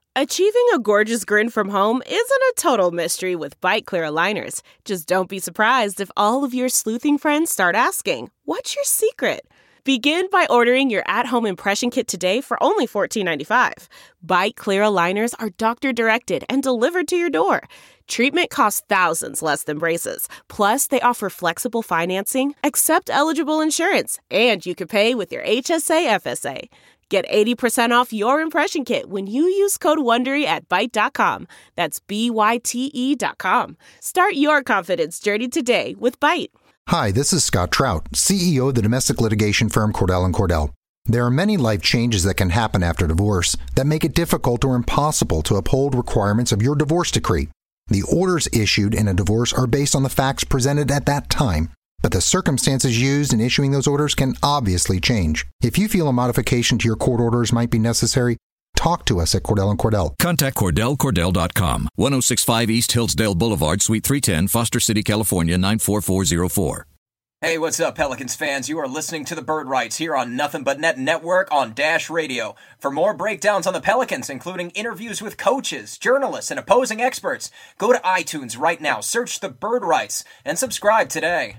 Achieving a gorgeous grin from home isn't a total mystery with Byte Clear aligners. Just don't be surprised if all of your sleuthing friends start asking, "What's your secret?" Begin by ordering your at-home impression kit today for only $14.95. Byte Clear aligners are doctor-directed and delivered to your door. Treatment costs thousands less than braces. Plus, they offer flexible financing, accept eligible insurance, and you can pay with your HSA FSA. Get 80% off your impression kit when you use code WONDERY at Byte.com. That's BYTE.com. Start your confidence journey today with Byte. Hi, this is Scott Trout, CEO of the domestic litigation firm Cordell & Cordell. There are many life changes that can happen after divorce that make it difficult or impossible to uphold requirements of your divorce decree. The orders issued in a divorce are based on the facts presented at that time, but the circumstances used in issuing those orders can obviously change. If you feel a modification to your court orders might be necessary, talk to us at Cordell & Cordell. Contact CordellCordell.com, 1065 East Hillsdale Boulevard, Suite 310, Foster City, California, 94404. Hey, what's up, Pelicans fans? You are listening to the Bird Writes here on Nothing But Net Network on Dash Radio. For more breakdowns on the Pelicans, including interviews with coaches, journalists, and opposing experts, go to iTunes right now, search the Bird Writes, and subscribe today.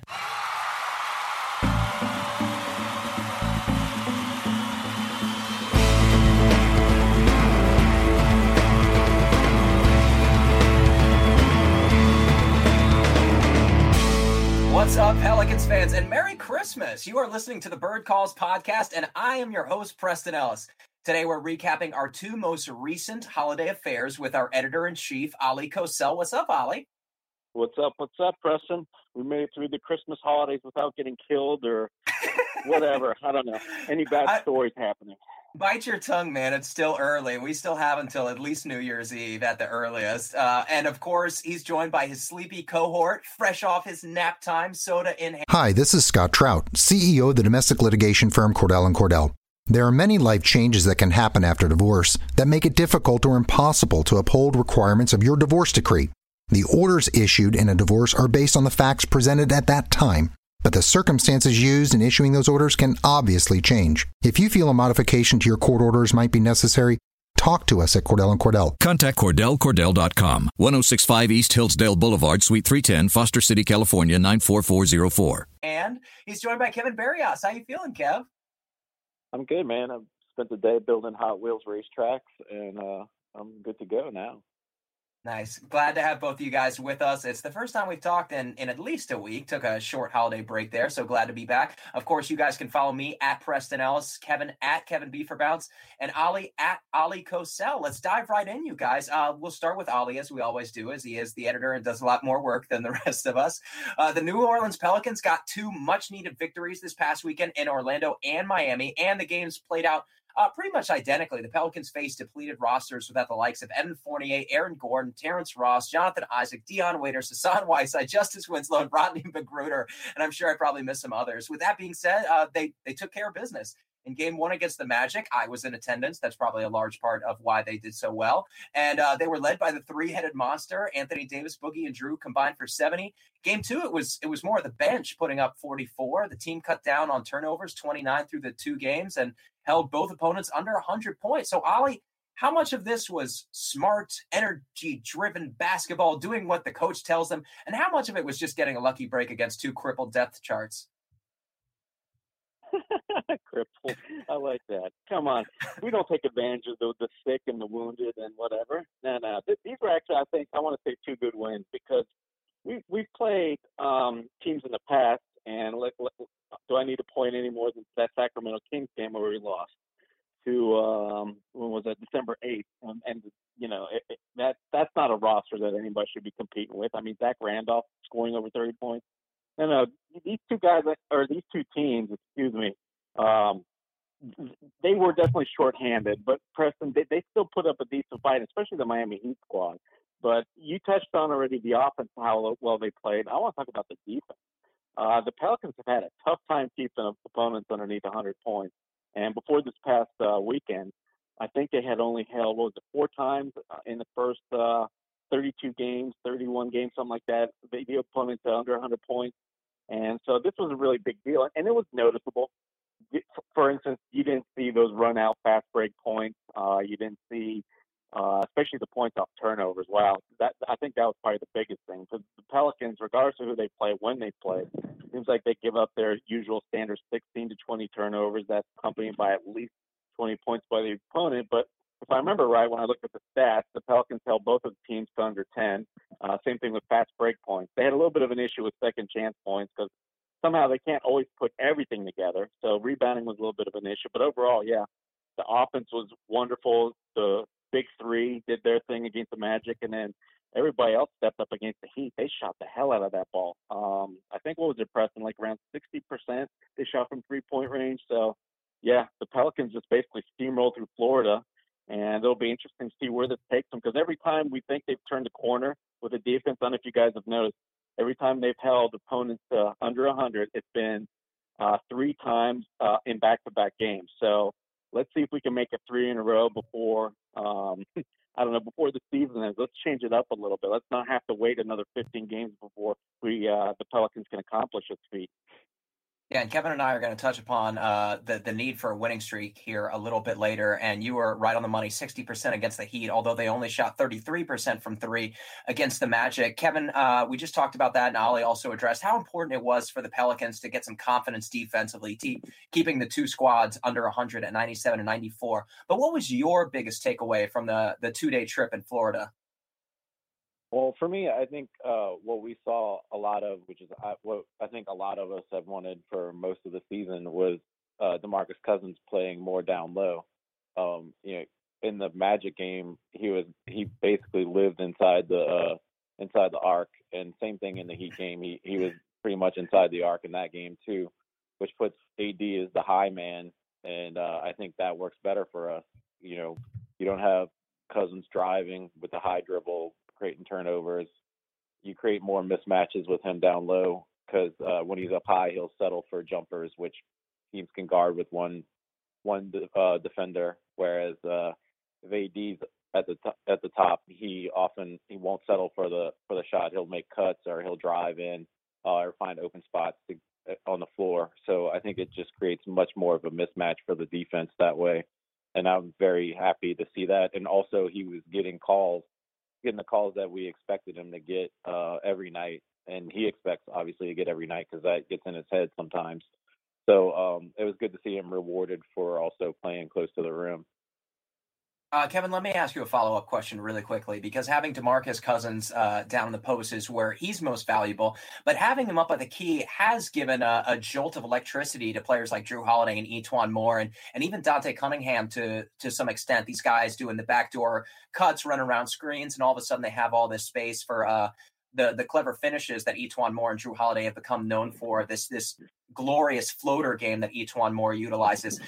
What's up, Pelicans fans, and Merry Christmas! You are listening to the Bird Calls podcast, and I am your host, Preston Ellis. Today, we're recapping our two most recent holiday affairs with our editor-in-chief, Ali Kosel. What's up, Ali? What's up, Preston? We made it through the Christmas holidays without getting killed or whatever. I don't know. Any bad stories happening. Bite your tongue, man. It's still early. We still have until at least New Year's Eve at the earliest. And of course, he's joined by his sleepy cohort, fresh off his nap time, soda in hand. Hi, this is Scott Trout, CEO of the domestic litigation firm Cordell & Cordell. There are many life changes that can happen after divorce that make it difficult or impossible to uphold requirements of your divorce decree. The orders issued in a divorce are based on the facts presented at that time, but the circumstances used in issuing those orders can obviously change. If you feel a modification to your court orders might be necessary, talk to us at Cordell & Cordell. Contact CordellCordell.com, 1065 East Hillsdale Boulevard, Suite 310, Foster City, California, 94404. And he's joined by Kevin Barrios. How you feeling, Kev? I'm good, man. I've spent the day building Hot Wheels racetracks, and I'm good to go now. Nice. Glad to have both of you guys with us. It's the first time we've talked in at least a week. Took a short holiday break there, so glad to be back. Of course, you guys can follow me at Preston Ellis, Kevin at Kevin B for Bounce, and Ali at Ali Kosel. Let's dive right in, you guys. We'll start with Ali, as we always do, as he is the editor and does a lot more work than the rest of us. The New Orleans Pelicans got two much-needed victories this past weekend in Orlando and Miami, and the games played out pretty much identically. The Pelicans faced depleted rosters without the likes of Evan Fournier, Aaron Gordon, Terrence Ross, Jonathan Isaac, Dion Waiters, Hassan Whiteside, Justice Winslow, and Rodney McGruder, and I'm sure I probably missed some others. With that being said, they took care of business. In game one against the Magic, I was in attendance. That's probably a large part of why they did so well. And they were led by the three-headed monster, Anthony Davis, Boogie, and Drew combined for 70. Game two, it was more of the bench putting up 44. The team cut down on turnovers, 29 through the two games, and held both opponents under 100 points. So, Ali, how much of this was smart, energy-driven basketball, doing what the coach tells them, and how much of it was just getting a lucky break against two crippled depth charts? Crippled. I like that. Come on. We don't take advantage of the sick and the wounded and whatever. No. These were actually, I think, I want to say two good wins because we've played teams in the past, and do I need to point any more than that Sacramento Kings game where we lost to, when was that, December 8th? And you know, that's not a roster that anybody should be competing with. I mean, Zach Randolph scoring over 30 points. No, these two guys, or these two teams, they were definitely shorthanded, but Preston, they still put up a decent fight, especially the Miami Heat squad. But you touched on already the offense, how well they played. I want to talk about the defense. The Pelicans have had a tough time keeping opponents underneath 100 points. And before this past weekend, I think they had only held, 4 times in the first 32 games, 31 games, something like that, the opponents under 100 points. And so this was a really big deal, and it was noticeable. For instance, you didn't see those run-out fast break points. You didn't see especially the points off turnovers. Wow, I think that was probably the biggest thing. Because the Pelicans, regardless of who they play, when they play, seems like they give up their usual standard 16 to 20 turnovers. That's accompanied by at least 20 points by the opponent. But if I remember right, when I looked at the stats, the Pelicans held both of the teams to under 10. Same thing with fast break points. They had a little bit of an issue with second chance points because somehow they can't always put everything together. So rebounding was a little bit of an issue. But overall, yeah, the offense was wonderful. The big three did their thing against the Magic, and then everybody else stepped up against the Heat. They shot the hell out of that ball. I think what was impressive, like around 60% they shot from three-point range. So, yeah, the Pelicans just basically steamrolled through Florida, and it'll be interesting to see where this takes them because every time we think they've turned a corner with a defense, I don't know if you guys have noticed, every time they've held opponents to under 100, it's been 3 times in back-to-back games. So let's see if we can make it 3 in a row before, I don't know, before the season ends. Let's change it up a little bit. Let's not have to wait another 15 games before the Pelicans can accomplish its feat. Yeah, and Kevin and I are going to touch upon the need for a winning streak here a little bit later. And you were right on the money, 60% against the Heat, although they only shot 33% from 3 against the Magic. Kevin, we just talked about that, and Ali also addressed how important it was for the Pelicans to get some confidence defensively, keeping the 2 squads under 100 at 97 and 94. But what was your biggest takeaway from the 2-day trip in Florida? Well, for me, I think what we saw a lot of, which is what I think a lot of us have wanted for most of the season, was DeMarcus Cousins playing more down low. In the Magic game, he basically lived inside the arc, and same thing in the Heat game. He was pretty much inside the arc in that game too, which puts AD as the high man, and I think that works better for us. You don't have Cousins driving with the high dribble, creating turnovers. You create more mismatches with him down low because when he's up high, he'll settle for jumpers, which teams can guard with one defender. Whereas if AD's at the top, he won't settle for the shot. He'll make cuts or he'll drive in or find open spots on the floor. So I think it just creates much more of a mismatch for the defense that way. And I'm very happy to see that. And also he was getting the calls that we expected him to get every night, and he expects obviously to get every night because that gets in his head sometimes. So it was good to see him rewarded for also playing close to the rim. Kevin, let me ask you a follow-up question really quickly, because having DeMarcus Cousins down in the post is where he's most valuable, but having him up at the key has given a jolt of electricity to players like Jrue Holiday and E'Twaun Moore and even Dante Cunningham to some extent. These guys doing the backdoor cuts, running around screens, and all of a sudden they have all this space for the clever finishes that E'Twaun Moore and Jrue Holiday have become known for, this glorious floater game that E'Twaun Moore utilizes.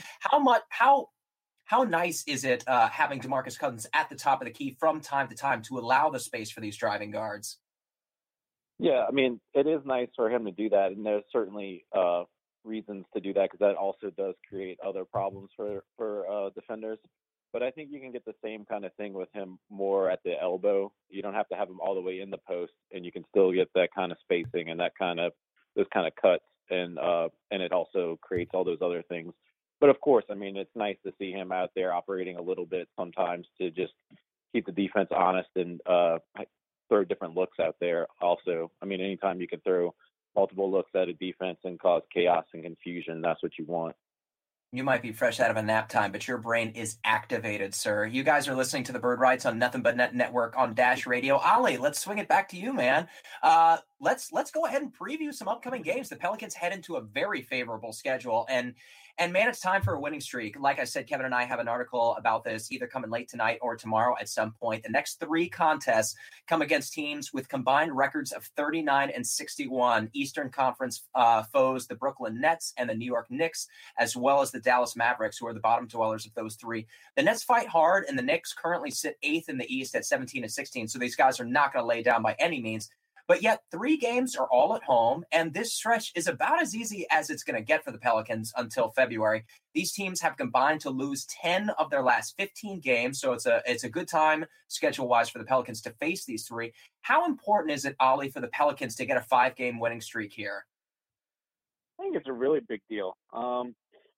How nice is it having DeMarcus Cousins at the top of the key from time to time to allow the space for these driving guards? Yeah, I mean, it is nice for him to do that, and there's certainly reasons to do that because that also does create other problems for defenders. But I think you can get the same kind of thing with him more at the elbow. You don't have to have him all the way in the post, and you can still get that kind of spacing and those kind of cuts, and it also creates all those other things. But of course, I mean, it's nice to see him out there operating a little bit sometimes to just keep the defense honest and throw different looks out there also. I mean, anytime you can throw multiple looks at a defense and cause chaos and confusion, that's what you want. You might be fresh out of a nap time, but your brain is activated, sir. You guys are listening to the Bird Rights on Nothing But Net Network on Dash Radio. Ali, let's swing it back to you, man. Let's go ahead and preview some upcoming games. The Pelicans head into a very favorable schedule, and man, it's time for a winning streak. Like I said, Kevin and I have an article about this either coming late tonight or tomorrow at some point. The next 3 contests come against teams with combined records of 39 and 61. Eastern Conference foes, the Brooklyn Nets and the New York Knicks, as well as the Dallas Mavericks, who are the bottom dwellers of those 3. The Nets fight hard, and the Knicks currently sit 8th in the East at 17 and 16. So these guys are not going to lay down by any means. But yet 3 games are all at home, and this stretch is about as easy as it's going to get for the Pelicans until February. These teams have combined to lose 10 of their last 15 games, so it's a good time schedule-wise for the Pelicans to face these 3. How important is it, Ali, for the Pelicans to get a 5-game winning streak here? I think it's a really big deal.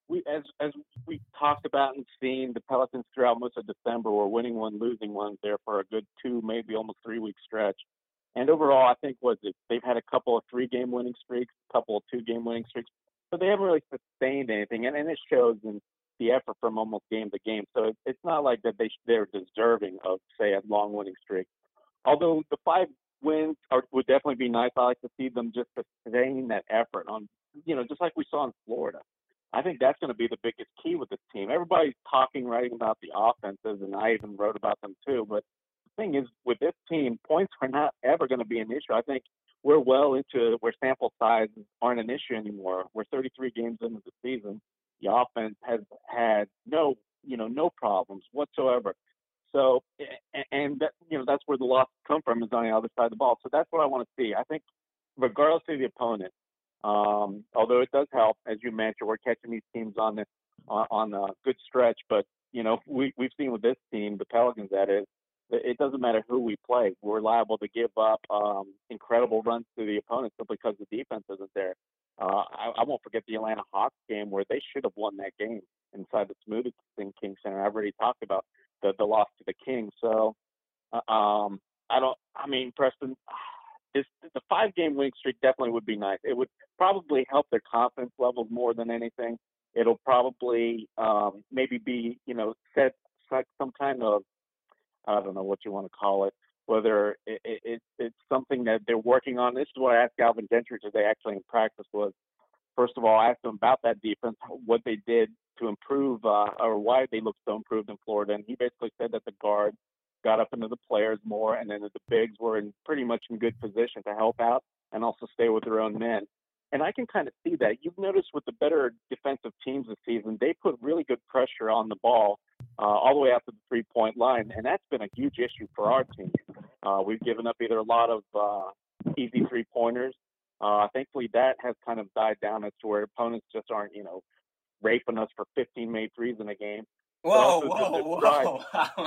as we talked about and seen, the Pelicans throughout most of December were winning one, losing one there for a good 2, maybe almost 3 week stretch. And overall, I think they've had a couple of 3-game winning streaks, a couple of 2-game winning streaks, so they haven't really sustained anything, and it shows in the effort from almost game to game. So it's not like that they're deserving of, say, a long winning streak. Although the 5 wins would definitely be nice. I like to see them just sustain that effort on, just like we saw in Florida. I think that's going to be the biggest key with this team. Everybody's writing about the offenses, and I even wrote about them too. But the thing is, with this team, points are not ever going to be an issue. I think we're well into where sample sizes aren't an issue anymore. We're 33 games into the season. The offense has had no problems whatsoever. So, and that, that's where the loss come from, is on the other side of the ball. So that's what I want to see. I think regardless of the opponent, although it does help, as you mentioned, we're catching these teams on a good stretch. But we've seen with this team, the Pelicans, that is, it doesn't matter who we play. We're liable to give up incredible runs to the opponent simply because the defense isn't there. I won't forget the Atlanta Hawks game where they should have won that game inside the Smoothie King Center. I've already talked about the loss to the Kings. So Preston, the 5-game winning streak definitely would be nice. It would probably help their confidence levels more than anything. It'll probably maybe be, set some kind of, I don't know what you want to call it, whether it's something that they're working on. This is what I asked Alvin Gentry today, actually, in practice, was, first of all, I asked him about that defense, what they did to improve, or why they looked so improved in Florida. And he basically said that the guards got up into the players more, and then the bigs were pretty much in good position to help out and also stay with their own men. And I can kind of see that. You've noticed with the better defensive teams this season, they put really good pressure on the ball all the way out to the 3-point line, and that's been a huge issue for our team. We've given up either a lot of easy 3-pointers. Thankfully, that has kind of died down as to where opponents just aren't, raping us for 15 made threes in a game. Whoa.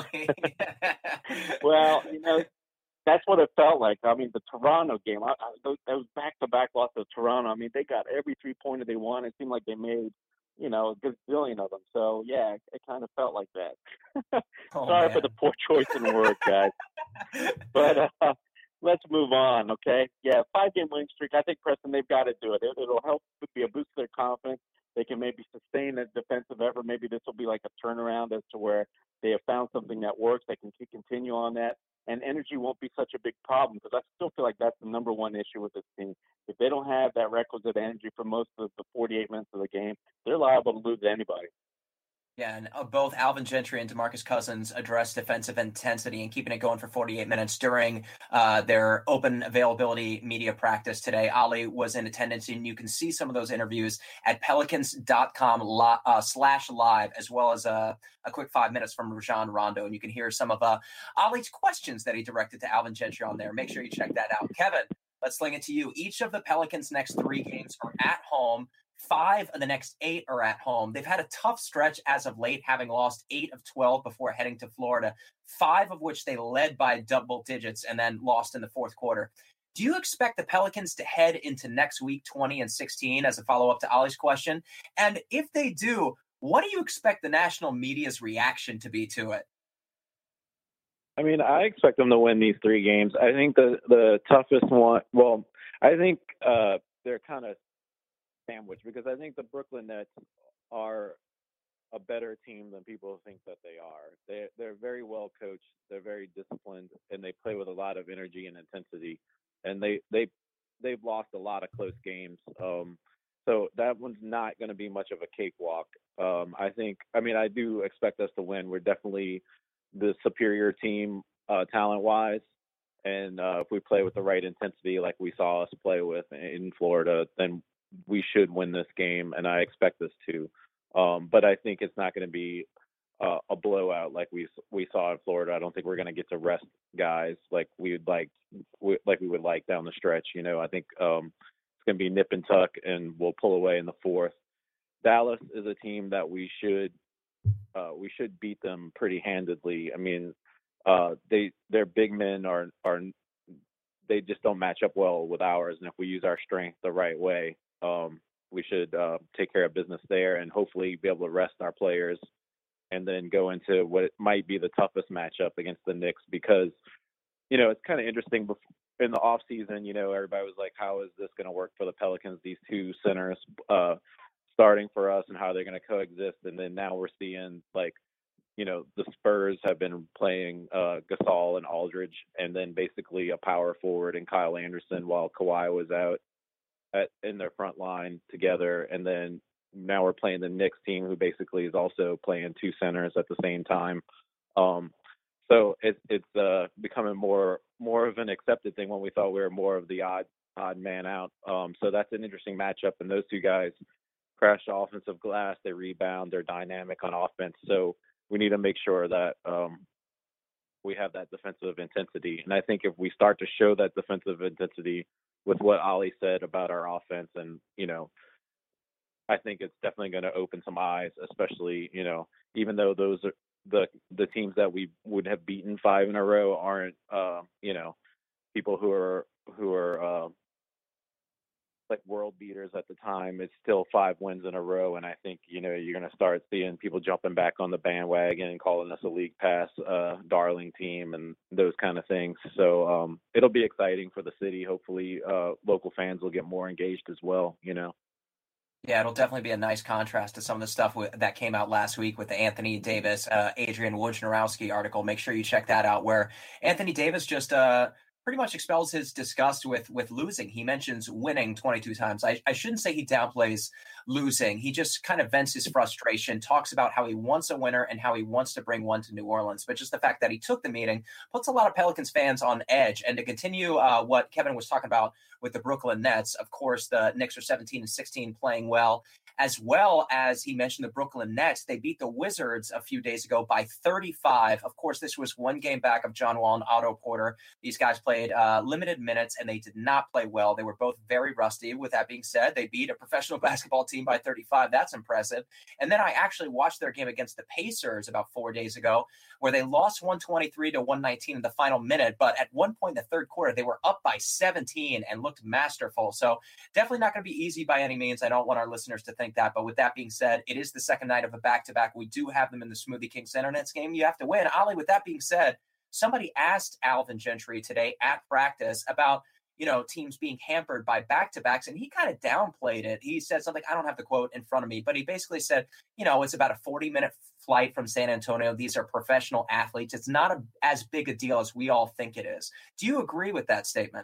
Well, that's what it felt like. I mean, the Toronto game, that was back-to-back loss to Toronto. I mean, they got every 3-pointer they wanted. It seemed like they made, a gazillion of them. So, yeah, it kind of felt like that. Sorry for the poor choice in words, guys. But let's move on, okay? Yeah, 5-game winning streak. I think, Preston, they've got to do it. It'll help be a boost to their confidence. They can maybe sustain a defensive effort. Maybe this will be like a turnaround as to where they have found something that works. They can continue on that. And energy won't be such a big problem, because I still feel like that's the number one issue with this team. If they don't have that requisite energy for most of the 48 minutes of the game, they're liable to lose to anybody. Yeah, and both Alvin Gentry and DeMarcus Cousins addressed defensive intensity and keeping it going for 48 minutes during their open availability media practice today. Ali was in attendance, and you can see some of those interviews at pelicans.com/live, as well as a quick 5 minutes from Rajon Rondo. And you can hear some of Ali's questions that he directed to Alvin Gentry on there. Make sure you check that out. Kevin, let's sling it to you. Each of the Pelicans' next 3 games are at home. 5 of the next 8 are at home. They've had a tough stretch as of late, having lost 8 of 12 before heading to Florida, 5 of which they led by double digits and then lost in the fourth quarter. Do you expect the Pelicans to head into next week 20-16 as a follow-up to Ali's question? And if they do, what do you expect the national media's reaction to be to it? I mean, I expect them to win these 3 games. I think the toughest one, well, I think they're kind of sandwich, because I think the Brooklyn Nets are a better team than people think that they are. They're very well coached, they're very disciplined, and they play with a lot of energy and intensity. And they've lost a lot of close games. So that one's not going to be much of a cakewalk. I do expect us to win. We're definitely the superior team talent-wise. And if we play with the right intensity like we saw us play with in Florida, then we should win this game, and I expect us to. But I think it's not going to be a blowout like we saw in Florida. I don't think we're going to get to rest guys like we would like down the stretch. I think it's going to be nip and tuck, and we'll pull away in the fourth. Dallas is a team that we should beat them pretty handedly. I mean, their big men are they just don't match up well with ours, and if we use our strength the right way, we should take care of business there and hopefully be able to rest our players and then go into what might be the toughest matchup against the Knicks because, it's kind of interesting. In the off season, everybody was like, how is this going to work for the Pelicans, these two centers starting for us and how they're going to coexist. And then now we're seeing the Spurs have been playing Gasol and Aldridge and then basically a power forward and Kyle Anderson while Kawhi was out in their front line together. And then now we're playing the Knicks team who basically is also playing two centers at the same time. So it's becoming more of an accepted thing when we thought we were more of the odd man out. So that's an interesting matchup. And those two guys crash the offensive glass. They rebound. They're dynamic on offense. So we need to make sure that we have that defensive intensity. And I think if we start to show that defensive intensity with what Ollie said about our offense, and, I think it's definitely going to open some eyes, especially, even though those are the teams that we would have beaten 5 in a row aren't, people who are like world beaters at the time. It's still 5 wins in a row. And I think, you're going to start seeing people jumping back on the bandwagon and calling us a league pass darling team and those kind of things. So it'll be exciting for the city. Hopefully local fans will get more engaged as well, Yeah, it'll definitely be a nice contrast to some of the stuff that came out last week with the Anthony Davis, Adrian Wojnarowski article. Make sure you check that out, where Anthony Davis just pretty much expels his disgust with losing. He mentions winning 22 times. I shouldn't say he downplays losing. He just kind of vents his frustration, talks about how he wants a winner and how he wants to bring one to New Orleans. But just the fact that he took the meeting puts a lot of Pelicans fans on edge. And to continue what Kevin was talking about with the Brooklyn Nets, of course, the Knicks are 17-16 playing well as he mentioned the Brooklyn Nets. They beat the Wizards a few days ago by 35. Of course, this was one game back of John Wall and Otto Porter. These guys played limited minutes, and they did not play well. They were both very rusty. With that being said, they beat a professional basketball team by 35. That's impressive. And then I actually watched their game against the Pacers about 4 days ago, where they lost 123-119 in the final minute. But at one point in the third quarter, they were up by 17 and looked masterful. So definitely not going to be easy by any means. I don't want our listeners to think that. But with that being said, it is the second night of a back-to-back. We do have them in the Smoothie King Center Nets game. You have to win. Ollie, with that being said, somebody asked Alvin Gentry today at practice about, teams being hampered by back-to-backs, and he kind of downplayed it. He said something, I don't have the quote in front of me, but he basically said, it's about a 40-minute flight from San Antonio. These are professional athletes. It's not as big a deal as we all think it is. Do you agree with that statement?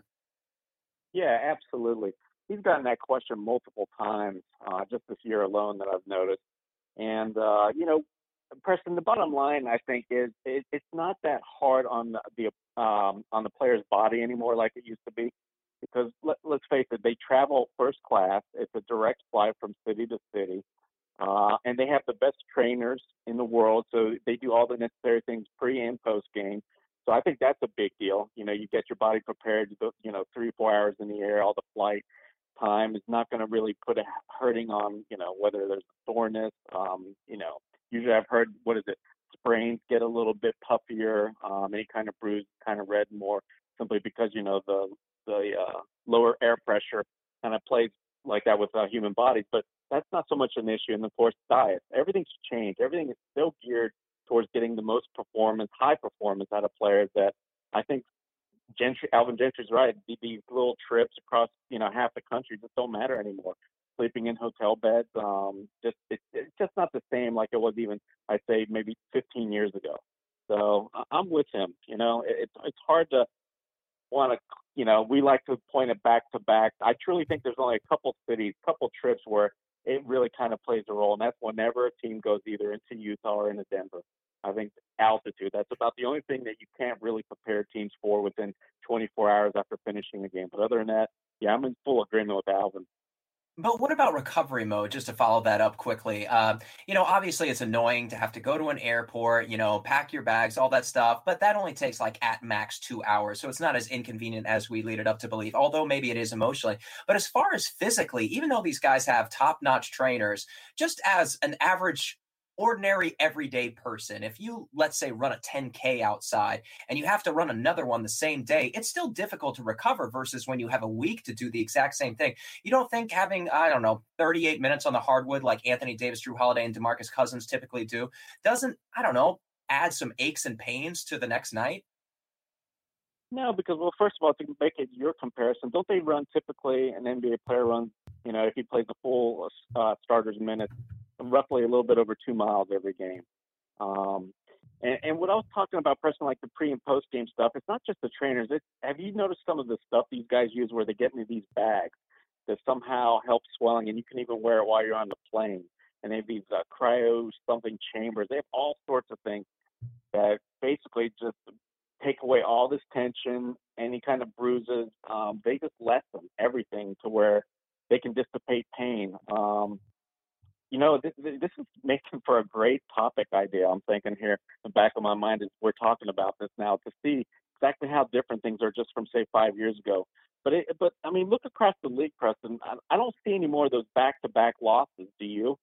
Yeah, absolutely. He's gotten that question multiple times just this year alone that I've noticed. And, Preston, the bottom line, I think, is it's not that hard on the player's body anymore like it used to be. Because let's face it, they travel first class. It's a direct flight from city to city. And they have the best trainers in the world. So they do all the necessary things pre and post game. So I think that's a big deal. You get your body prepared, 3-4 hours in the air, all the flight time is not going to really put a hurting on, whether there's soreness. Usually I've heard, sprains get a little bit puffier, any kind of bruise kind of red more simply because, the lower air pressure kind of plays like that with human bodies. But that's not so much an issue. And of course, diet. Everything's changed. Everything is still geared towards getting the most high performance out of players that I think Alvin Gentry's right. These little trips across, half the country just don't matter anymore. Sleeping in hotel beds, it's just not the same like it was even, I'd say, maybe 15 years ago. So I'm with him. It's hard to want to, we like to point it back to back. I truly think there's only a couple trips where it really kind of plays a role, and that's whenever a team goes either into Utah or into Denver. I think altitude, that's about the only thing that you can't really prepare teams for within 24 hours after finishing a game. But other than that, yeah, I'm in full agreement with Alvin. But what about recovery mode, just to follow that up quickly? Obviously it's annoying to have to go to an airport, pack your bags, all that stuff, but that only takes like at max 2 hours. So it's not as inconvenient as we lead it up to believe, although maybe it is emotionally. But as far as physically, even though these guys have top-notch trainers, just as an average ordinary everyday person, if you, let's say, run a 10K outside and you have to run another one the same day, it's still difficult to recover versus when you have a week to do the exact same thing. You don't think having, I don't know, 38 minutes on the hardwood like Anthony Davis, Drew Holiday, and DeMarcus Cousins typically do doesn't, I don't know, add some aches and pains to the next night? No, because, well, first of all, to make it your comparison, don't they run typically, an NBA player runs, if he plays the full starters minutes, roughly a little bit over 2 miles every game. And what I was talking about, Preston, like the pre and post game stuff, it's not just the trainers. Have you noticed some of the stuff these guys use where they get into these bags that somehow help swelling, and you can even wear it while you're on the plane? And they have these cryo something chambers. They have all sorts of things that basically just take away all this tension, any kind of bruises. They just lessen everything to where they can dissipate pain. This is making for a great topic idea. I'm thinking here in the back of my mind as we're talking about this now, to see exactly how different things are just from, say, 5 years ago. But I mean, look across the league, Preston. I don't see any more of those back-to-back losses. Do you?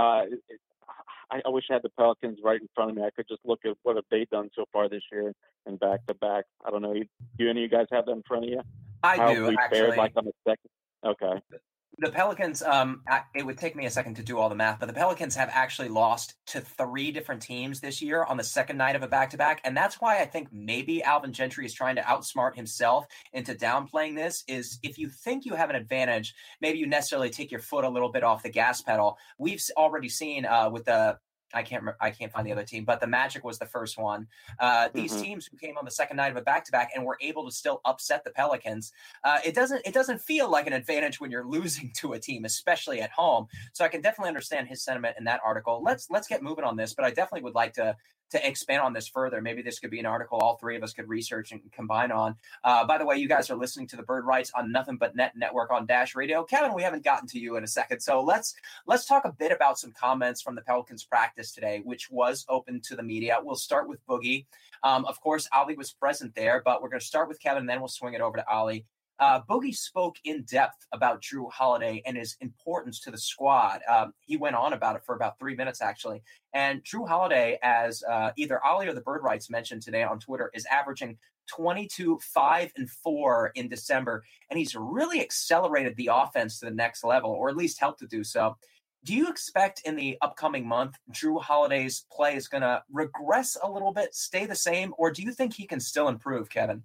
I wish I had the Pelicans right in front of me. I could just look at what have they done so far this year and back-to-back. I don't know. Do any of you guys have that in front of you? I do, actually. Fared like on the second? Okay. The Pelicans, it would take me a second to do all the math, but the Pelicans have actually lost to 3 different teams this year on the second night of a back-to-back. And that's why I think maybe Alvin Gentry is trying to outsmart himself into downplaying this, is if you think you have an advantage, maybe you necessarily take your foot a little bit off the gas pedal. We've already seen with the I can't find the other team, but the Magic was the first one. These teams who came on the second night of a back-to-back and were able to still upset the Pelicans. It doesn't feel like an advantage when you're losing to a team, especially at home. So I can definitely understand his sentiment in that article. Let's get moving on this, but I definitely would like to expand on this further. Maybe this could be an article all three of us could research and combine on. By the way, you guys are listening to the Bird Writes on Nothing But Net Network on Dash Radio. Kevin, we haven't gotten to you in a second. So let's talk a bit about some comments from the Pelicans practice today, which was open to the media. We'll start with Boogie. Of course, Ali was present there, but we're going to start with Kevin, and then we'll swing it over to Ali. Boogie spoke in depth about Drew Holiday and his importance to the squad. He went on about it for about 3 minutes, actually. And Drew Holiday, as either Ali or the Bird Writes mentioned today on Twitter, is averaging 22, 5, and 4 in December. And he's really accelerated the offense to the next level, or at least helped to do so. Do you expect in the upcoming month, Drew Holiday's play is going to regress a little bit, stay the same, or do you think he can still improve, Kevin?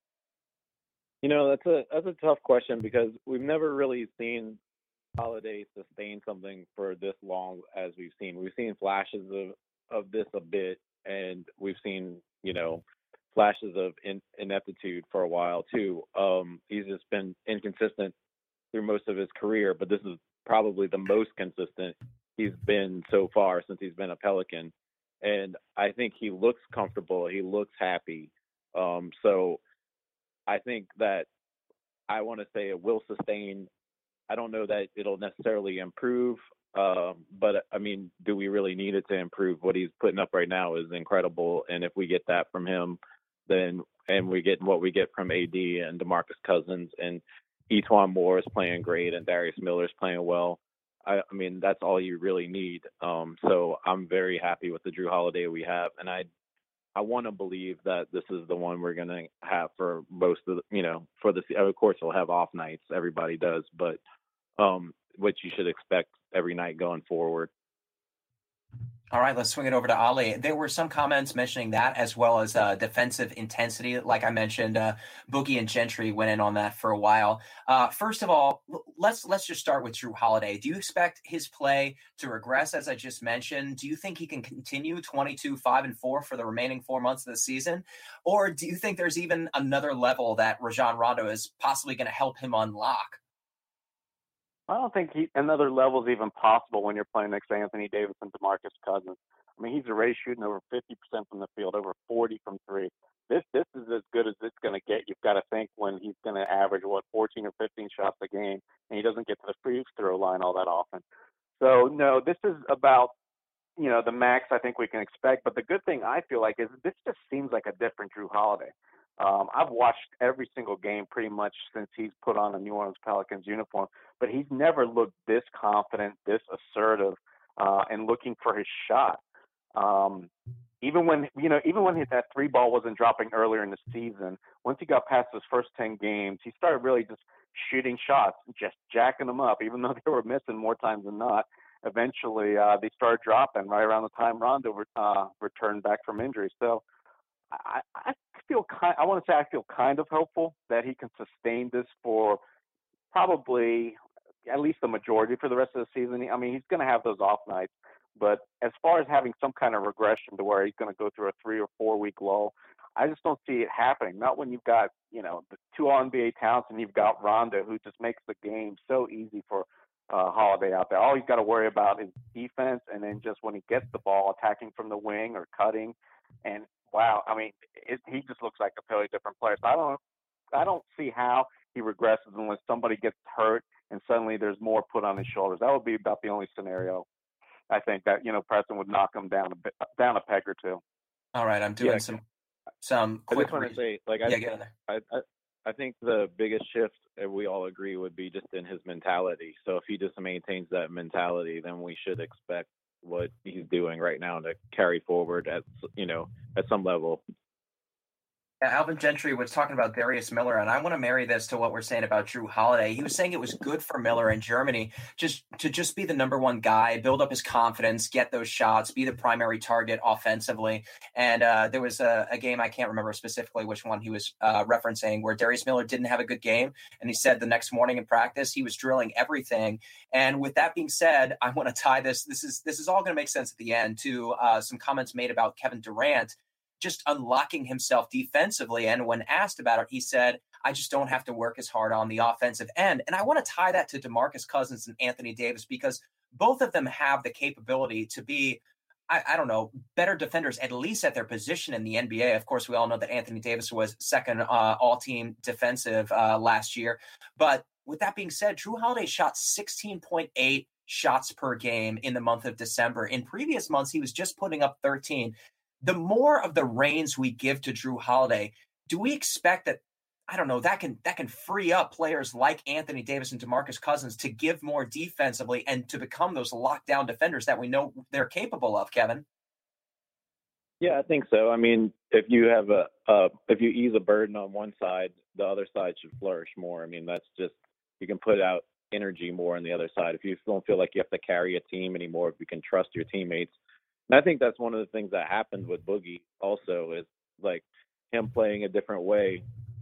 That's a tough question because we've never really seen Holiday sustain something for this long as we've seen. We've seen flashes of this a bit, and we've seen, flashes of ineptitude for a while too. He's just been inconsistent through most of his career, but this is probably the most consistent he's been so far since he's been a Pelican. And I think he looks comfortable. He looks happy. So I think that I want to say it will sustain. I don't know that it'll necessarily improve, but I mean, do we really need it to improve? What he's putting up right now is incredible. And if we get that from him, then, and we get what we get from AD and DeMarcus Cousins, and Etuan Moore is playing great and Darius Miller is playing well, I mean, that's all you really need. So I'm very happy with the Drew Holiday we have. And I want to believe that this is the one we're going to have for most of the, for the, of course we'll have off nights. Everybody does, but what you should expect every night going forward. All right, let's swing it over to Ali. There were some comments mentioning that, as well as defensive intensity. Like I mentioned, Boogie and Gentry went in on that for a while. First of all, let's just start with Drew Holiday. Do you expect his play to regress, as I just mentioned? Do you think he can continue 22, 5, and 4 for the remaining 4 months of the season? Or do you think there's even another level that Rajon Rondo is possibly going to help him unlock? I don't think another level is even possible when you're playing next to Anthony Davis and DeMarcus Cousins. I mean, he's already shooting over 50% from the field, over 40 from three. This is as good as it's going to get. You've got to think when he's going to average, 14 or 15 shots a game, and he doesn't get to the free throw line all that often. So, no, this is about, the max I think we can expect. But the good thing I feel like is this just seems like a different Drew Holiday. I've watched every single game pretty much since he's put on a New Orleans Pelicans uniform, but he's never looked this confident, this assertive. and looking for his shot. Even when that three ball wasn't dropping earlier in the season, once he got past his first 10 games, he started really just shooting shots, just jacking them up, even though they were missing more times than not. Eventually, they started dropping right around the time Rondo returned back from injury. So I want to say I feel kind of hopeful that he can sustain this for probably at least the majority for the rest of the season. I mean, he's going to have those off nights, but as far as having some kind of regression to where he's going to go through a 3 or 4 week lull, I just don't see it happening. Not when you've got, the two All-NBA talents and you've got Rondo, who just makes the game so easy for Holiday out there. All he's got to worry about is defense, and then just when he gets the ball, attacking from the wing or cutting. And wow, I mean, he just looks like a totally different player. So I don't see how he regresses unless somebody gets hurt and suddenly there's more put on his shoulders. That would be about the only scenario I think that Preston would knock him down a peg or two. All right, I'm doing some quick. I just want to say, get in there. I think the biggest shift, we all agree, would be just in his mentality. So if he just maintains that mentality, then we should expect what he's doing right now to carry forward at some level. Alvin Gentry was talking about Darius Miller, and I want to marry this to what we're saying about Jrue Holiday. He was saying it was good for Miller in Germany to be the number one guy, build up his confidence, get those shots, be the primary target offensively. And there was a game, I can't remember specifically which one he was referencing, where Darius Miller didn't have a good game. And he said the next morning in practice, he was drilling everything. And with that being said, I want to tie this. This is all going to make sense at the end to some comments made about Kevin Durant just unlocking himself defensively. And when asked about it, he said, I just don't have to work as hard on the offensive end. And I want to tie that to DeMarcus Cousins and Anthony Davis, because both of them have the capability to be, I don't know, better defenders, at least at their position in the NBA. Of course, we all know that Anthony Davis was second all-team defensive last year. But with that being said, Jrue Holiday shot 16.8 shots per game in the month of December. In previous months, he was just putting up 13. The more of the reins we give to Jrue Holiday, do we expect that, I don't know, that can free up players like Anthony Davis and DeMarcus Cousins to give more defensively and to become those lockdown defenders that we know they're capable of, Kevin? Yeah, I think so. I mean, if you have if you ease a burden on one side, the other side should flourish more. I mean, that's just, you can put out energy more on the other side. If you don't feel like you have to carry a team anymore, if you can trust your teammates. And I think that's one of the things that happened with Boogie also, is like him playing a different way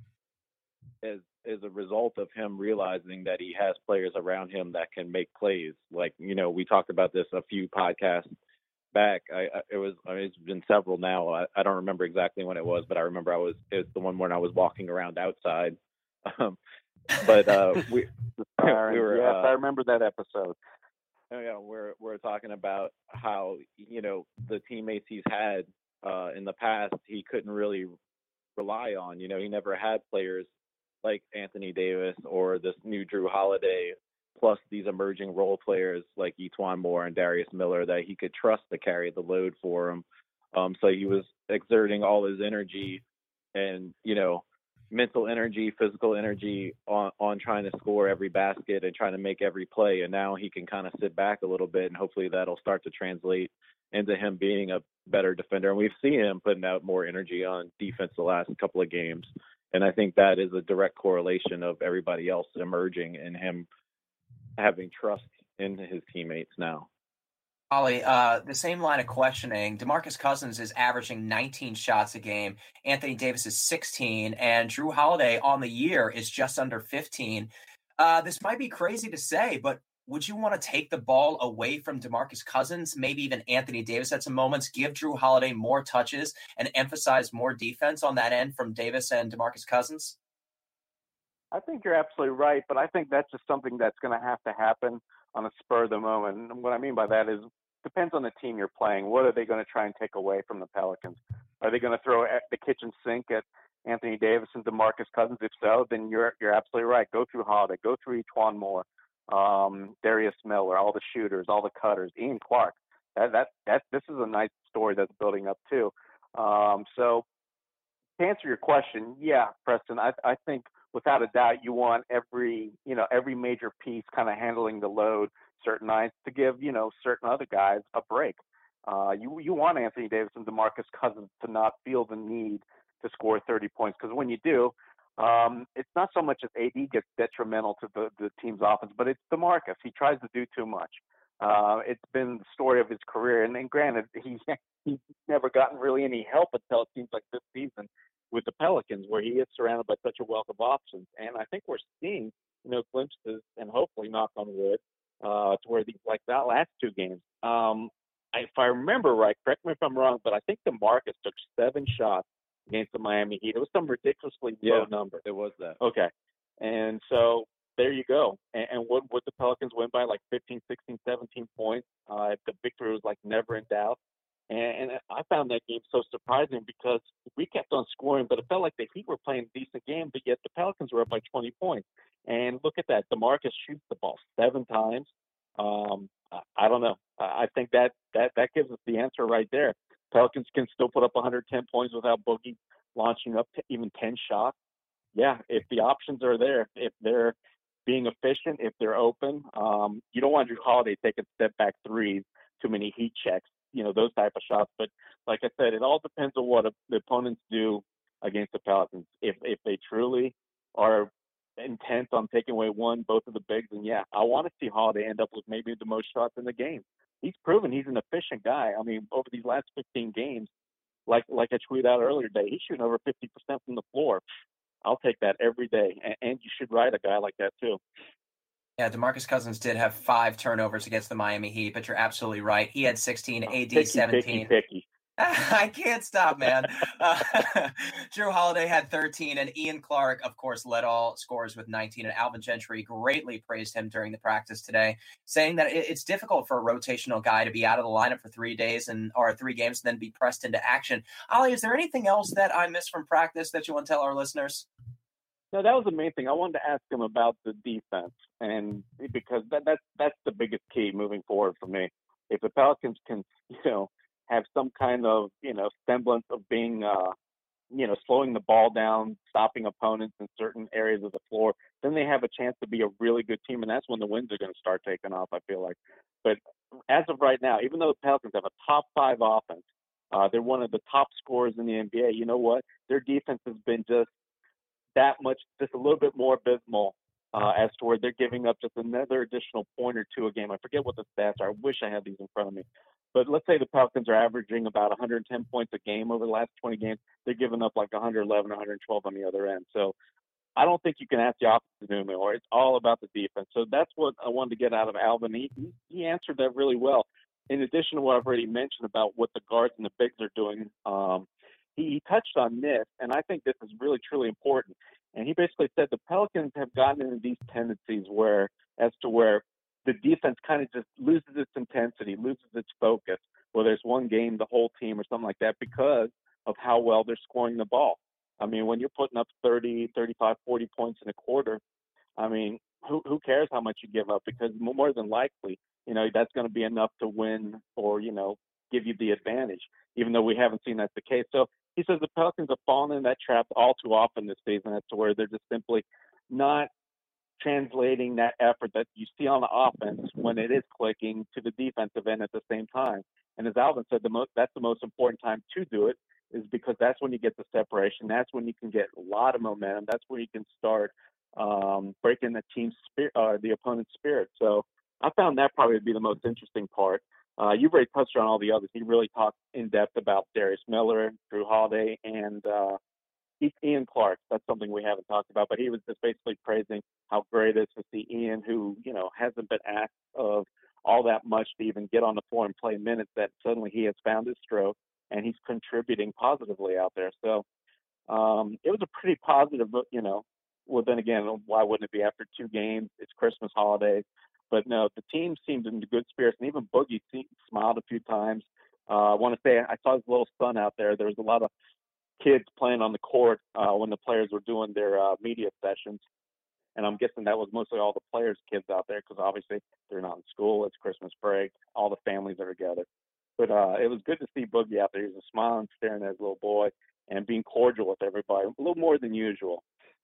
is a result of him realizing that he has players around him that can make plays. Like, we talked about this a few podcasts back. It's been several now. I don't remember exactly when it was, but I remember it's the one when I was walking around outside. But we were. Yes, I remember that episode. Yeah, we're talking about how the teammates he's had in the past, he couldn't really rely on. He never had players like Anthony Davis or this new Jrue Holiday, plus these emerging role players like E'Twaun Moore and Darius Miller that he could trust to carry the load for him. So he was exerting all his energy and mental energy, physical energy on trying to score every basket and trying to make every play. And now he can kind of sit back a little bit, and hopefully that'll start to translate into him being a better defender. And we've seen him putting out more energy on defense the last couple of games. And I think that is a direct correlation of everybody else emerging and him having trust in his teammates now. Ollie, the same line of questioning. DeMarcus Cousins is averaging 19 shots a game. Anthony Davis is 16, and Jrue Holiday on the year is just under 15. This might be crazy to say, but would you want to take the ball away from DeMarcus Cousins, maybe even Anthony Davis at some moments, give Jrue Holiday more touches and emphasize more defense on that end from Davis and DeMarcus Cousins? I think you're absolutely right, but I think that's just something that's going to happen on a spur of the moment. And what I mean by that is, depends on the team you're playing. What are they going to try and take away from the Pelicans? Are they going to throw the kitchen sink at Anthony Davis and DeMarcus Cousins? If so, then you're absolutely right. Go through Holiday, go through E'Twaun Moore, Darius Miller, all the shooters, all the cutters, Ian Clark. This is a nice story that's building up too. So to answer your question, yeah, Preston, I think without a doubt, you want every major piece kind of handling the load certain nights to give, certain other guys a break. You want Anthony Davis and DeMarcus Cousins to not feel the need to score 30 points, because when you do, it's not so much as AD gets detrimental to the team's offense, but it's DeMarcus. He tries to do too much. It's been the story of his career, and then granted, he's never gotten really any help until it seems like this season with the Pelicans, where he is surrounded by such a wealth of options. And I think we're seeing, glimpses, and hopefully, knock on wood, to where these, like that last two games. If I remember right, correct me if I'm wrong, but I think DeMarcus took 7 shots against the Miami Heat. It was some ridiculously low number. It was that. Okay. And so there you go. And would the Pelicans win by like 15, 16, 17 points? The victory was like never in doubt. And I found that game so surprising because we kept on scoring, but it felt like the Heat were playing a decent game, but yet the Pelicans were up by 20 points. And look at that. DeMarcus shoots the ball 7 times. I don't know. I think that gives us the answer right there. Pelicans can still put up 110 points without Boogie launching up to even 10 shots. Yeah, if the options are there, if they're being efficient, if they're open, you don't want Jrue Holiday taking step-back threes, too many heat checks, those type of shots. But like I said, it all depends on what the opponents do against the Pelicans. If they truly are intent on taking away both of the bigs, and yeah, I want to see Holiday end up with maybe the most shots in the game. He's proven he's an efficient guy. I mean, over these last 15 games, like I tweeted out earlier today, he's shooting over 50% from the floor. I'll take that every day, and you should ride a guy like that too. Yeah, DeMarcus Cousins did have 5 turnovers against the Miami Heat, but you're absolutely right. He had 16, AD 17. Picky. I can't stop, man. Jrue Holiday had 13, and Ian Clark, of course, led all scorers with 19. And Alvin Gentry greatly praised him during the practice today, saying that it's difficult for a rotational guy to be out of the lineup for 3 days or 3 games and then be pressed into action. Ollie, is there anything else that I missed from practice that you want to tell our listeners? No, that was the main thing. I wanted to ask him about the defense, and because that's the biggest key moving forward for me. If the Pelicans can, have some kind of, semblance of being, slowing the ball down, stopping opponents in certain areas of the floor, then they have a chance to be a really good team, and that's when the wins are going to start taking off, I feel like. But as of right now, even though the Pelicans have a top 5 offense, they're one of the top scorers in the NBA, you know what? Their defense has been just a little bit more abysmal as to where they're giving up just another additional point or 2 a game. I forget what the stats are. I wish I had these in front of me. But let's say the Pelicans are averaging about 110 points a game over the last 20 games. They're giving up like 111, 112 on the other end. So I don't think you can ask the opposite to do anymore. It's all about the defense. So that's what I wanted to get out of Alvin. He answered that really well. In addition to what I've already mentioned about what the guards and the bigs are doing, he touched on this, and I think this is really, truly important. And he basically said the Pelicans have gotten into these tendencies where the defense kind of just loses its intensity, loses its focus, whether it's one game, the whole team, or something like that, because of how well they're scoring the ball. I mean, when you're putting up 30, 35, 40 points in a quarter, I mean, who cares how much you give up? Because more than likely, that's going to be enough to win or, give you the advantage, even though we haven't seen that the case. So he says the Pelicans have fallen in that trap all too often this season as to where they're just simply not translating that effort that you see on the offense when it is clicking to the defensive end at the same time. And as Alvin said, that's the most important time to do it, is because that's when you get the separation. That's when you can get a lot of momentum. That's when you can start breaking the team's spirit, the opponent's spirit. So I found that probably would be the most interesting part. You've already touched on all the others. He really talked in depth about Darius Miller, Jrue Holiday, and Ian Clark. That's something we haven't talked about, but he was just basically praising how great it is to see Ian, who, hasn't been asked of all that much to even get on the floor and play minutes, that suddenly he has found his stroke and he's contributing positively out there. So it was a pretty positive, well, then again, why wouldn't it be after 2 games? It's Christmas holidays. But no, the team seemed in good spirits, and even Boogie smiled a few times. I want to say I saw his little son out there. There was a lot of kids playing on the court when the players were doing their media sessions. And I'm guessing that was mostly all the players' kids out there, because obviously they're not in school. It's Christmas break. All the families are together. But it was good to see Boogie out there. He was smiling, staring at his little boy, and being cordial with everybody, a little more than usual.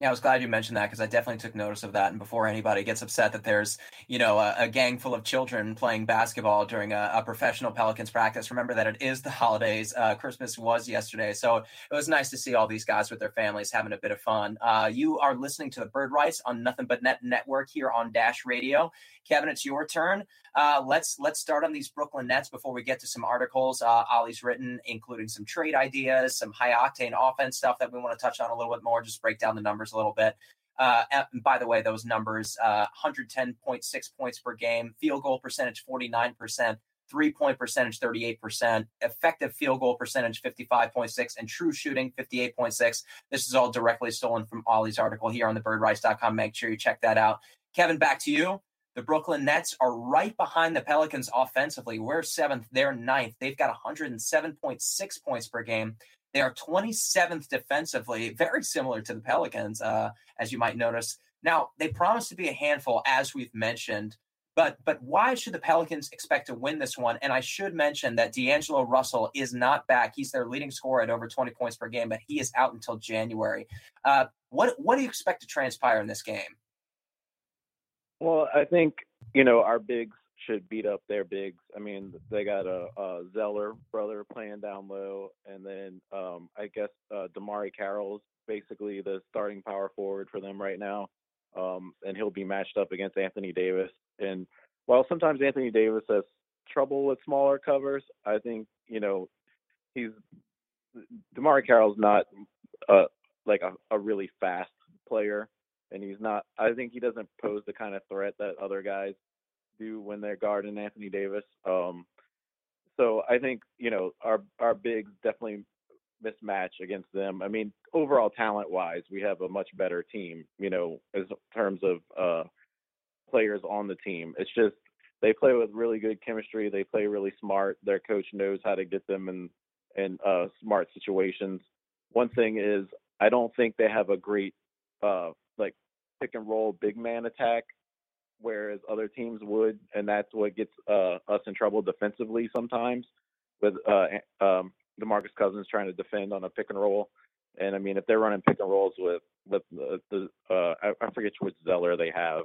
Yeah, I was glad you mentioned that because I definitely took notice of that. And before anybody gets upset that there's, a gang full of children playing basketball during a professional Pelicans practice, remember that it is the holidays. Christmas was yesterday. So it was nice to see all these guys with their families having a bit of fun. You are listening to the Bird Rights on Nothing But Net Network here on Dash Radio. Kevin, it's your turn. Let's start on these Brooklyn Nets before we get to some articles Ollie's written, including some trade ideas, some high-octane offense stuff that we want to touch on a little bit more, just break down the numbers a little bit. And by the way, those numbers, 110.6 points per game, field goal percentage 49%, three-point percentage 38%, effective field goal percentage 55.6, and true shooting 58.6. This is all directly stolen from Ollie's article here on thebirdrights.com. Make sure you check that out. Kevin, back to you. The Brooklyn Nets are right behind the Pelicans offensively. We're 7th, they're 9th. They've got 107.6 points per game. They are 27th defensively, very similar to the Pelicans, as you might notice. Now, they promise to be a handful, as we've mentioned, but why should the Pelicans expect to win this one? And I should mention that D'Angelo Russell is not back. He's their leading scorer at over 20 points per game, but he is out until January. What do you expect to transpire in this game? Well, I think, our bigs should beat up their bigs. I mean, they got a Zeller brother playing down low, and then I guess Damari Carroll's basically the starting power forward for them right now, and he'll be matched up against Anthony Davis. And while sometimes Anthony Davis has trouble with smaller covers, I think, Damari Carroll's not like a really fast player. And I think he doesn't pose the kind of threat that other guys do when they're guarding Anthony Davis. So I think, our bigs definitely mismatch against them. I mean, overall talent-wise, we have a much better team, in terms of players on the team. It's just they play with really good chemistry. They play really smart. Their coach knows how to get them in smart situations. One thing is I don't think they have a great pick and roll big man attack, whereas other teams would, and that's what gets us in trouble defensively sometimes with DeMarcus Cousins trying to defend on a pick and roll. And I mean, if they're running pick and rolls with I forget which Zeller they have,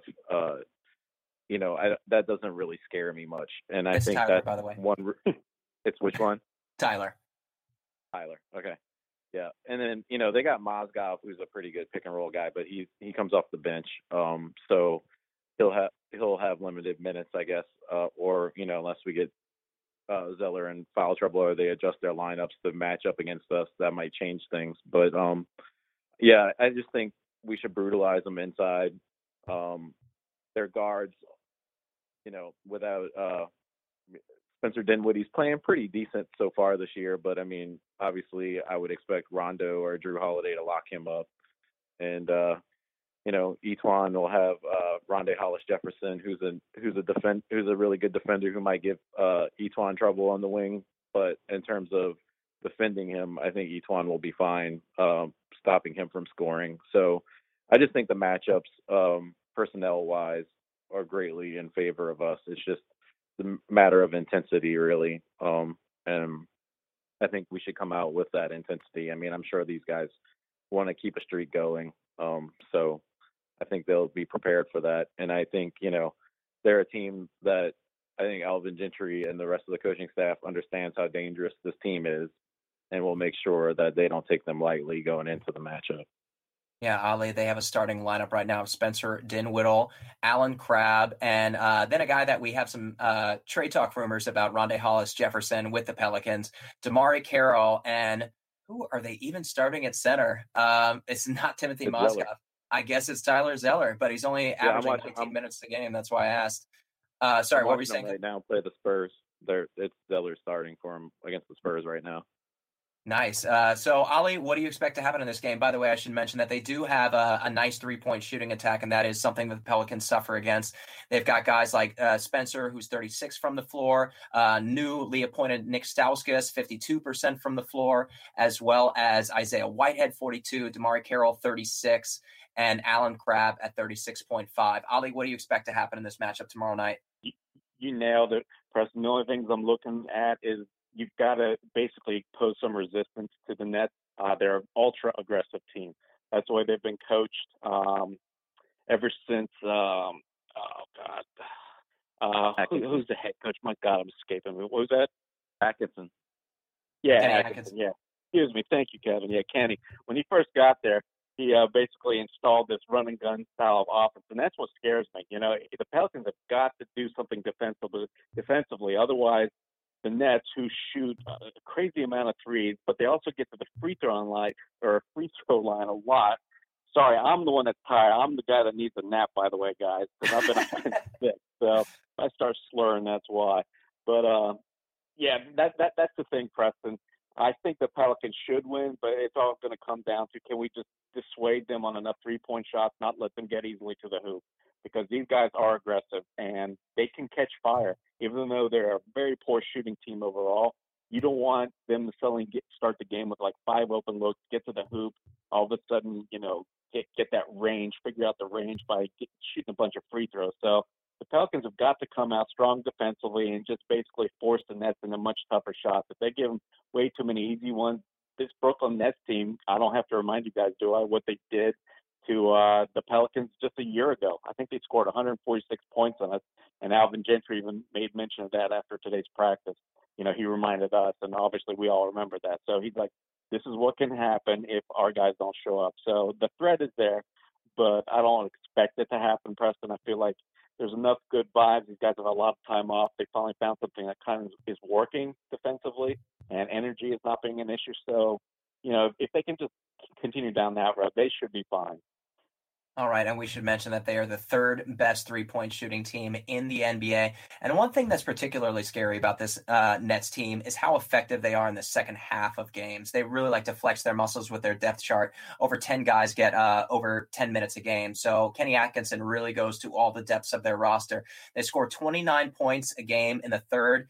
that doesn't really scare me much. And I think Tyler, that by the way. It's which one? Tyler. Okay. Yeah, and then they got Mozgov, who's a pretty good pick and roll guy, but he comes off the bench, so he'll have limited minutes, I guess, or unless we get Zeller in foul trouble or they adjust their lineups to match up against us, that might change things. But yeah, I just think we should brutalize them inside. Their guards, without Spencer Dinwiddie's playing pretty decent so far this year, but I mean, obviously, I would expect Rondo or Drew Holiday to lock him up, and Etuan will have Rondae Hollis Jefferson, who's a really good defender who might give Etuan trouble on the wing, but in terms of defending him, I think Etuan will be fine, stopping him from scoring. So I just think the matchups, personnel wise, are greatly in favor of us. It's just the matter of intensity, really. And I think we should come out with that intensity. I mean, I'm sure these guys want to keep a streak going. So I think they'll be prepared for that. And I think, they're a team that I think Alvin Gentry and the rest of the coaching staff understands how dangerous this team is and will make sure that they don't take them lightly going into the matchup. Yeah, Ollie, they have a starting lineup right now of Spencer Dinwiddie, Allen Crabbe, and then a guy that we have some trade talk rumors about, Rondae Hollis Jefferson with the Pelicans, Damari Carroll, and who are they even starting at center? It's not Timothy Mozgov. I guess it's Tyler Zeller, but he's only averaging 19 minutes a game. That's why I asked. Sorry, what were you saying? Right now, play the Spurs. It's Zeller starting for him against the Spurs right now. Nice. So, Ollie, what do you expect to happen in this game? By the way, I should mention that they do have a nice three-point shooting attack, and that is something that the Pelicans suffer against. They've got guys like Spencer, who's 36 from the floor, newly appointed Nick Stauskas, 52% from the floor, as well as Isaiah Whitehead, 42, Damari Carroll, 36, and Allen Crabbe at 36.5. Ollie, what do you expect to happen in this matchup tomorrow night? You nailed it, Preston. The only things I'm looking at is you've got to basically pose some resistance to the Nets. They're an ultra-aggressive team. That's the way they've been coached ever since. Who's the head coach? My God, I'm escaping me. What was that? Atkinson. Yeah, Kenny Atkinson. Yeah. Excuse me. Thank you, Kevin. Yeah, Kenny. When he first got there, he basically installed this run and gun style of offense, and that's what scares me. The Pelicans have got to do something defensively. Otherwise, the Nets, who shoot a crazy amount of threes, but they also get to the free throw line a lot. Sorry, I'm the one that's tired. I'm the guy that needs a nap, by the way, guys, because I've been sick. So if I start slurring, that's why. But yeah, that's the thing, Preston. I think the Pelicans should win, but it's all going to come down to, can we just dissuade them on enough three-point shots, not let them get easily to the hoop? Because these guys are aggressive and they can catch fire. Even though they're a very poor shooting team overall, you don't want them to start the game with like 5 open looks, get to the hoop, all of a sudden, get that range, figure out the range by shooting a bunch of free throws. So the Pelicans have got to come out strong defensively and just basically force the Nets into much tougher shots. If they give them way too many easy ones, this Brooklyn Nets team, I don't have to remind you guys, do I, what they did to the Pelicans just a year ago. I think they scored 146 points on us, and Alvin Gentry even made mention of that after today's practice. He reminded us, and obviously we all remember that. So he's like, this is what can happen if our guys don't show up. So the threat is there, but I don't expect it to happen, Preston. I feel like there's enough good vibes. These guys have a lot of time off. They finally found something that kind of is working defensively, and energy is not being an issue. So, if they can just continue down that road, they should be fine. All right, and we should mention that they are the third best three-point shooting team in the NBA. And one thing that's particularly scary about this Nets team is how effective they are in the second half of games. They really like to flex their muscles with their depth chart. Over 10 guys get over 10 minutes a game. So Kenny Atkinson really goes to all the depths of their roster. They score 29 points a game in the third,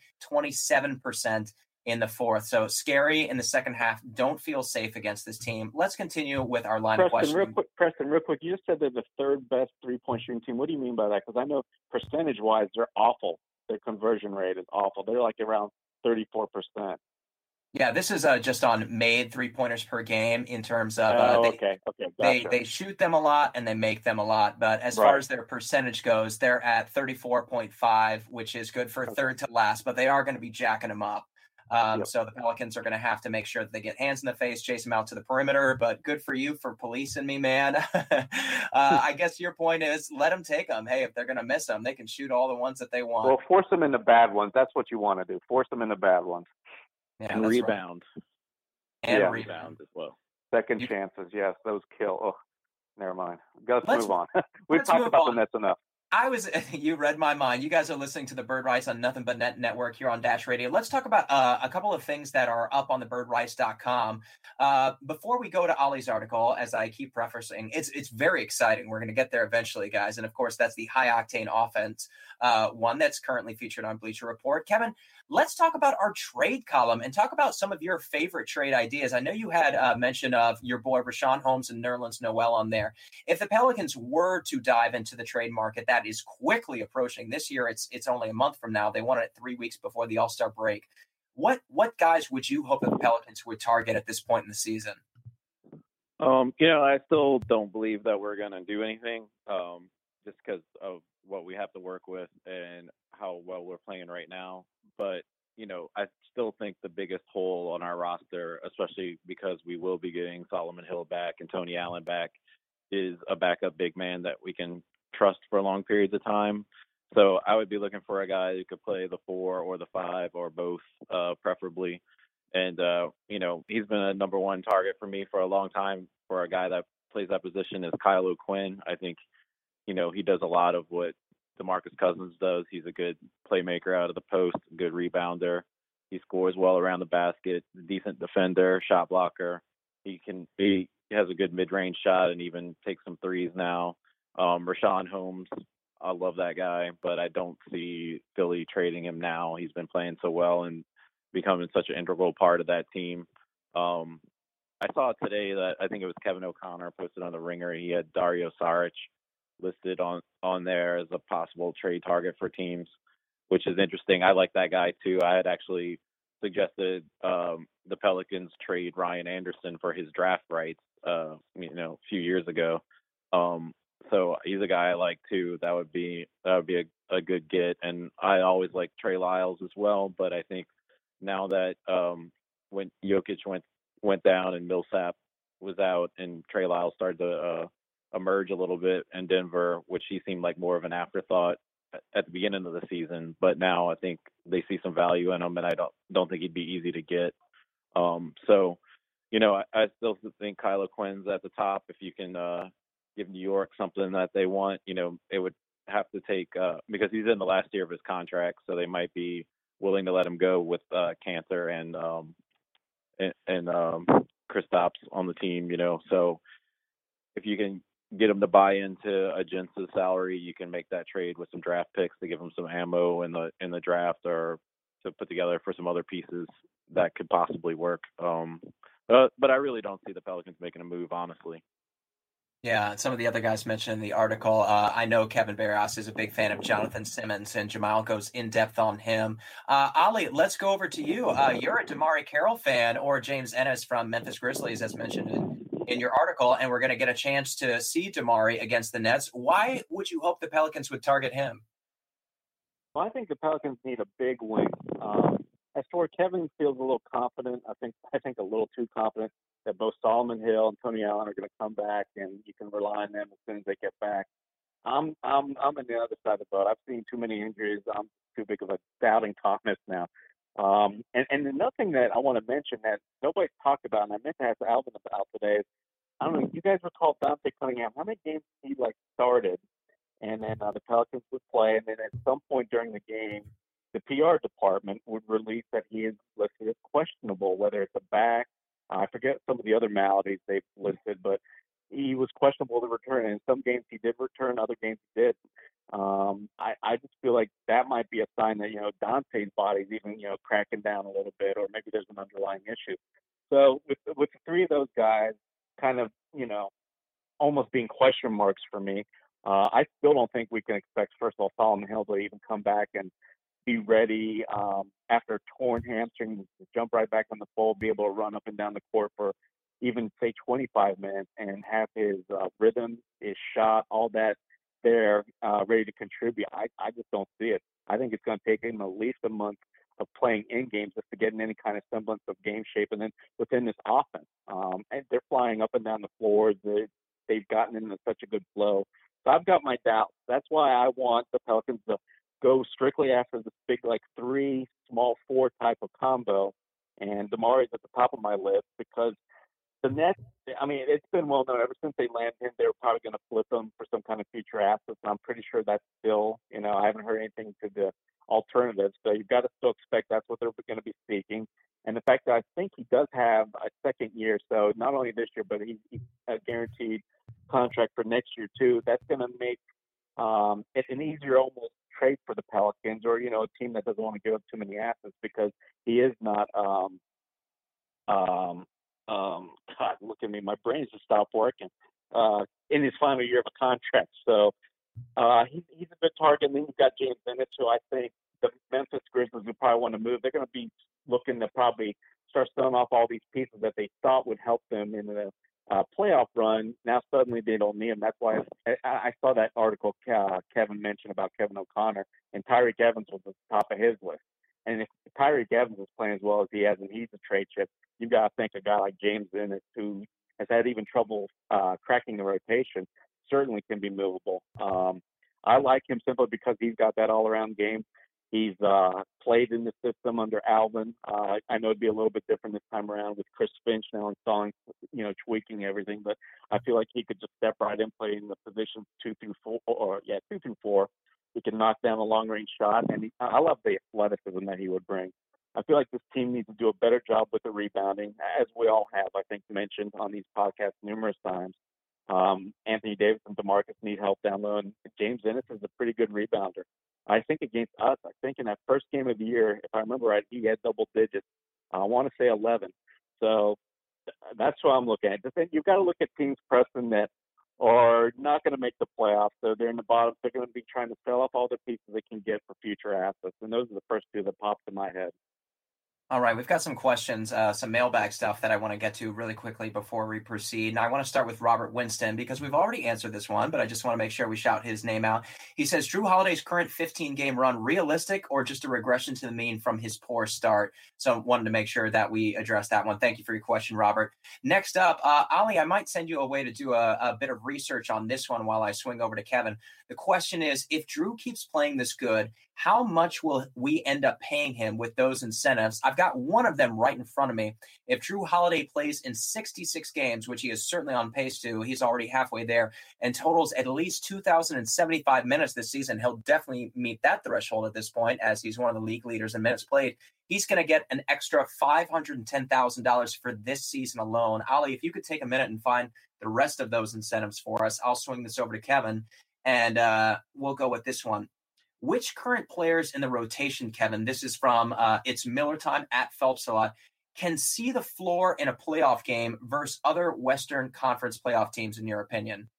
27% in the fourth. So scary in the second half. Don't feel safe against this team. Let's continue with our line of questioning. Preston, real quick, you just said they're the third best three-point shooting team. What do you mean by that? Because I know percentage-wise, they're awful. Their conversion rate is awful. They're like around 34%. Yeah, this is just on made three-pointers per game in terms of okay. Gotcha. They shoot them a lot and they make them a lot. But as far as their percentage goes, they're at 34.5, which is good for third to last, but they are going to be jacking them up. So the Pelicans are going to have to make sure that they get hands in the face, chase them out to the perimeter. But good for you for policing me, man. I guess your point is let them take them. Hey, if they're going to miss them, they can shoot all the ones that they want. Well, force them in the bad ones. That's what you want to do. Force them in the bad ones. Yeah, and rebound. Right. And rebound as well. Second chances, yes, those kill. Oh, never mind. Let's move on. We've talked about the Nets enough. You read my mind. You guys are listening to the Bird Rice on Nothing But Net Network here on Dash Radio. Let's talk about a couple of things that are up on the birdrice.com. Before we go to Ollie's article, as I keep prefacing, it's very exciting. We're going to get there eventually, guys. And of course, that's the high octane offense, one that's currently featured on Bleacher Report. Kevin, let's talk about our trade column and talk about some of your favorite trade ideas. I know you had mention of your boy Richaun Holmes and Nerlens Noel on there. If the Pelicans were to dive into the trade market, that is quickly approaching. This year, it's only a month from now. They want it 3 weeks before the All-Star break. What guys would you hope that the Pelicans would target at this point in the season? I still don't believe that we're going to do anything just because of what we have to work with and how well we're playing right now. But, I still think the biggest hole on our roster, especially because we will be getting Solomon Hill back and Tony Allen back, is a backup big man that we can trust for long periods of time. So I would be looking for a guy who could play the 4 or the 5 or both, preferably. And, he's been a number one target for me for a long time for a guy that plays that position is Kyle O'Quinn. I think, he does a lot of what DeMarcus Cousins does. He's a good playmaker out of the post, good rebounder. He scores well around the basket, decent defender, shot blocker. He has a good mid-range shot and even takes some threes now. Richaun Holmes, I love that guy, but I don't see Philly trading him now. He's been playing so well and becoming such an integral part of that team. I saw today that I think it was Kevin O'Connor posted on the Ringer. He had Dario Saric listed on there as a possible trade target for teams, which is interesting. I like that guy too. I had actually suggested the Pelicans trade Ryan Anderson for his draft rights. a few years ago. So he's a guy I like too. That would be a good get. And I always like Trey Lyles as well. But I think now that when Jokic went down and Millsap was out and Trey Lyles started to emerge a little bit in Denver, which he seemed like more of an afterthought at the beginning of the season. But now I think they see some value in him, and I don't think he'd be easy to get. So, I still think Kyle Quinn's at the top. If you can give New York something that they want, it would have to take because he's in the last year of his contract, so they might be willing to let him go with Cantor and Kristaps on the team. So if you can get him to buy into Agence's salary, you can make that trade with some draft picks to give him some ammo in the draft, or to put together for some other pieces that could possibly work. But I really don't see the Pelicans making a move, honestly. Yeah, some of the other guys mentioned in the article. I know Kevin Barras is a big fan of Jonathan Simmons, and Jamal goes in depth on him. Ali, let's go over to you. You're a DeMarre Carroll fan, or James Ennis from Memphis Grizzlies, as mentioned in your article, and we're going to get a chance to see DeMarre against the Nets. Why would you hope the Pelicans would target him? Well, I think the Pelicans need a big wing. As for Kevin feels a little confident, I think a little too confident that both Solomon Hill and Tony Allen are going to come back, and you can rely on them as soon as they get back. I'm on the other side of the boat. I've seen too many injuries. I'm too big of a doubting Thomas now. And another thing that I want to mention that nobody's talked about, and I meant to ask Alvin about today, is I don't know if you guys recall Dante Cunningham. How many games he started, and then the Pelicans would play, and then at some point during the game, the PR department would release that he is listed as questionable, whether it's a back. I forget some of the other maladies they've listed, but he was questionable to return. And in some games he did return, other games he did. I just feel like that might be a sign that, Dante's body's even, cracking down a little bit, or maybe there's an underlying issue. So with the three of those guys kind of, almost being question marks for me, I still don't think we can expect, first of all, Solomon Hill to even come back and be ready after a torn hamstring to jump right back on the fold, be able to run up and down the court for even, say, 25 minutes and have his rhythm, his shot, all that there ready to contribute. I just don't see it. I think it's going to take him at least a month of playing in games just to get in any kind of semblance of game shape, and then within this offense. And they're flying up and down the floors. They've gotten into such a good flow. So I've got my doubts. That's why I want the Pelicans to go strictly after the big, 3 small 4 type of combo, and DeMarre's at the top of my list because the Nets, it's been well known ever since they landed him, they were probably going to flip him for some kind of future assets, and I'm pretty sure that's still, I haven't heard anything to the alternatives, so you've got to still expect that's what they're going to be seeking. And the fact that I think he does have a second year, so not only this year, but he's a guaranteed contract for next year too, that's going to make it an easier almost trade for the Pelicans, or a team that doesn't want to give up too many assets, because he is not God, look at me, my brain's just stopped working in his final year of a contract. So he's a good target. And then you've got James Ennis, who I think the Memphis Grizzlies would probably want to move. They're going to be looking to probably start selling off all these pieces that they thought would help them in the playoff run. Now suddenly they don't need them. That's why I saw that article Kevin mentioned about Kevin O'Connor, and Tyreke Evans was at the top of his list. And if Tyreke Evans is playing as well as he has, and he's a trade chip, you've got to think a guy like James Ennis, who has had even trouble cracking the rotation, certainly can be movable. I like him simply because he's got that all-around game. He's played in the system under Alvin. I know it'd be a little bit different this time around with Chris Finch now installing, tweaking everything. But I feel like he could just step right in, play in the positions 2 through 4. He can knock down a long-range shot, and I love the athleticism that he would bring. I feel like this team needs to do a better job with the rebounding, as we all have, I think, mentioned on these podcasts numerous times. Anthony Davis and DeMarcus need help down low, and James Ennis is a pretty good rebounder. I think against us, I think in that first game of the year, if I remember right, he had double digits. I want to say 11. So that's what I'm looking at. You've got to look at teams, Preston, that are not going to make the playoffs. So they're in the bottom. They're going to be trying to sell off all the pieces they can get for future assets. And those are the first two that popped in my head. All right, we've got some questions, some mailbag stuff that I want to get to really quickly before we proceed. And I want to start with Robert Winston because we've already answered this one, but I just want to make sure we shout his name out. He says, Drew Holiday's current 15-game run realistic or just a regression to the mean from his poor start? So wanted to make sure that we address that one. Thank you for your question, Robert. Next up, Ali, I might send you away to do a bit of research on this one while I swing over to Kevin. The question is, if Drew keeps playing this good, how much will we end up paying him with those incentives? I've got one of them right in front of me. If Drew Holiday plays in 66 games, which he is certainly on pace to, he's already halfway there, and totals at least 2,075 minutes this season, he'll definitely meet that threshold at this point, as he's one of the league leaders in minutes played. He's going to get an extra $510,000 for this season alone. Ali, if you could take a minute and find the rest of those incentives for us, I'll swing this over to Kevin, and we'll go with this one. Which current players in the rotation, Kevin, this is from It's Miller Time at Phelps a lot, can see the floor in a playoff game versus other Western Conference playoff teams, in your opinion?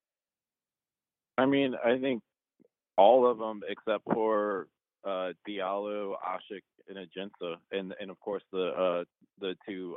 I mean, I think all of them except for Diallo, Ashik, and Ajinça, and of course the two,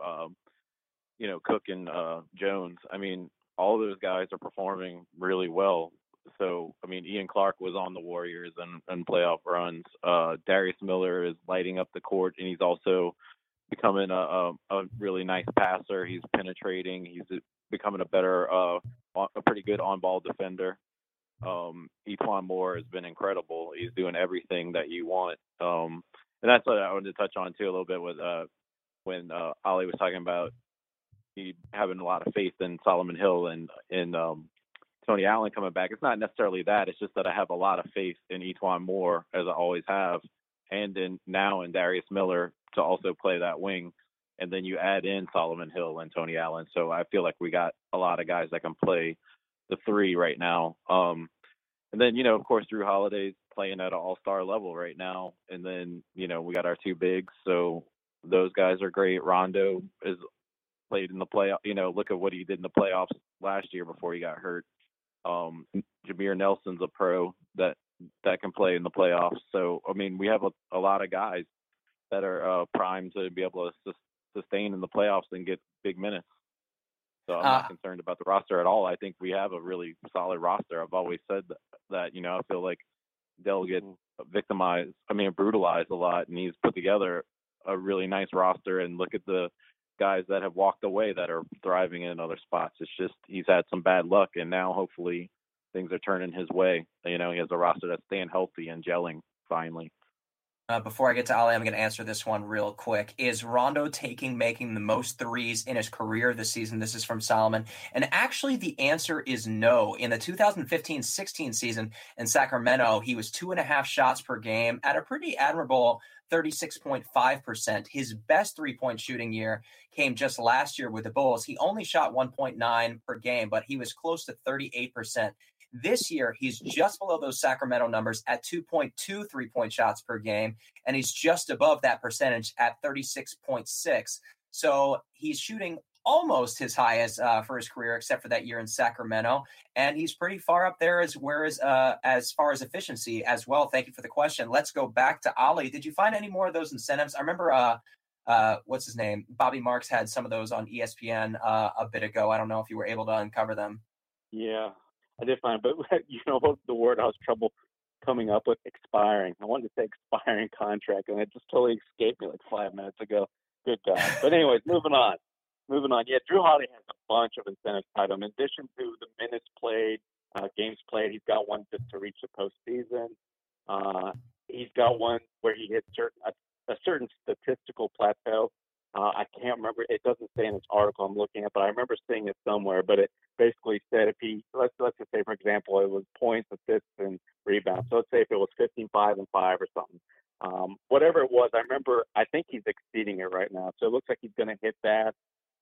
Cook and Jones. I mean, all those guys are performing really well. So, I mean, Ian Clark was on the Warriors and playoff runs. Darius Miller is lighting up the court, and he's also becoming a really nice passer. He's penetrating. He's becoming a pretty good on-ball defender. E'Twaun Moore has been incredible. He's doing everything that you want. And that's what I wanted to touch on, too, a little bit with when Ali was talking about he having a lot of faith in Solomon Hill and Tony Allen coming back. It's not necessarily that. It's just that I have a lot of faith in E'Twaun Moore, as I always have, and in Darius Miller to also play that wing. And then you add in Solomon Hill and Tony Allen. So I feel like we got a lot of guys that can play the three right now. And then, of course, Drew Holiday's playing at an all-star level right now. And then, we got our two bigs. So those guys are great. Rondo is played in the playoff. Look at what he did in the playoffs last year before he got hurt. Jameer Nelson's a pro that can play in the playoffs. So, I mean, we have a lot of guys that are primed to be able to sustain in the playoffs and get big minutes. So I'm not concerned about the roster at all. I think we have a really solid roster. I've always said that I feel like they'll get brutalized a lot, and he's put together a really nice roster. And look at the guys that have walked away that are thriving in other spots. It's just he's had some bad luck, and now hopefully things are turning his way. He has a roster that's staying healthy and gelling finally. Before I get to Ali, I'm going to answer this one real quick. Is Rondo making the most threes in his career this season? This is from Solomon. And actually, the answer is no. In the 2015-16 season in Sacramento, he was 2.5 shots per game at a pretty admirable 36.5%. His best three-point shooting year came just last year with the Bulls. He only shot 1.9 per game, but he was close to 38%. This year, he's just below those Sacramento numbers at 2.2 three-point shots per game, and he's just above that percentage at 36.6. So he's shooting almost his highest for his career, except for that year in Sacramento, and he's pretty far up there as far as efficiency as well. Thank you for the question. Let's go back to Ali. Did you find any more of those incentives? I remember what's his name? Bobby Marks had some of those on ESPN a bit ago. I don't know if you were able to uncover them. Yeah, I did find, but the word I was trouble coming up with, expiring. I wanted to say expiring contract, and it just totally escaped me like 5 minutes ago. Good God. But anyways, moving on. Yeah, Drew Holiday has a bunch of incentives tied to him. In addition to the minutes played, games played, he's got one to reach the postseason. He's got one where he hits a certain statistical plateau. I can't remember. It doesn't say in this article I'm looking at, but I remember seeing it somewhere. But it basically said if he, let's just say, for example, it was points, assists, and rebounds. So let's say if it was 15, 5, and 5 or something. Whatever it was, I think he's exceeding it right now. So it looks like he's going to hit that.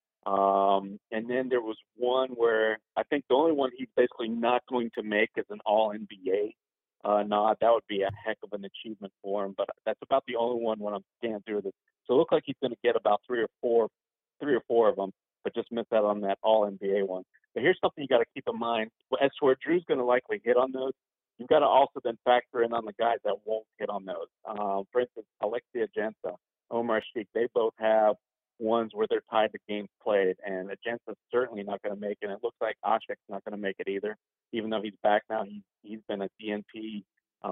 And then there was one where I think the only one he's basically not going to make is an All-NBA nod. That would be a heck of an achievement for him, but that's about the only one when I'm scanning through this. So it looks like he's going to get about three or four of them, but just miss out on that All-NBA one. But here's something you got to keep in mind. As to where Drew's going to likely hit on those, you've got to also then factor in on the guys that won't hit on those. For instance, Alexis Ajinça. Omar Sheik, they both have ones where they're tied to games played, and Agenda's certainly not going to make it. And it looks like Ashek's not going to make it either, even though he's back now. He's been a DNP.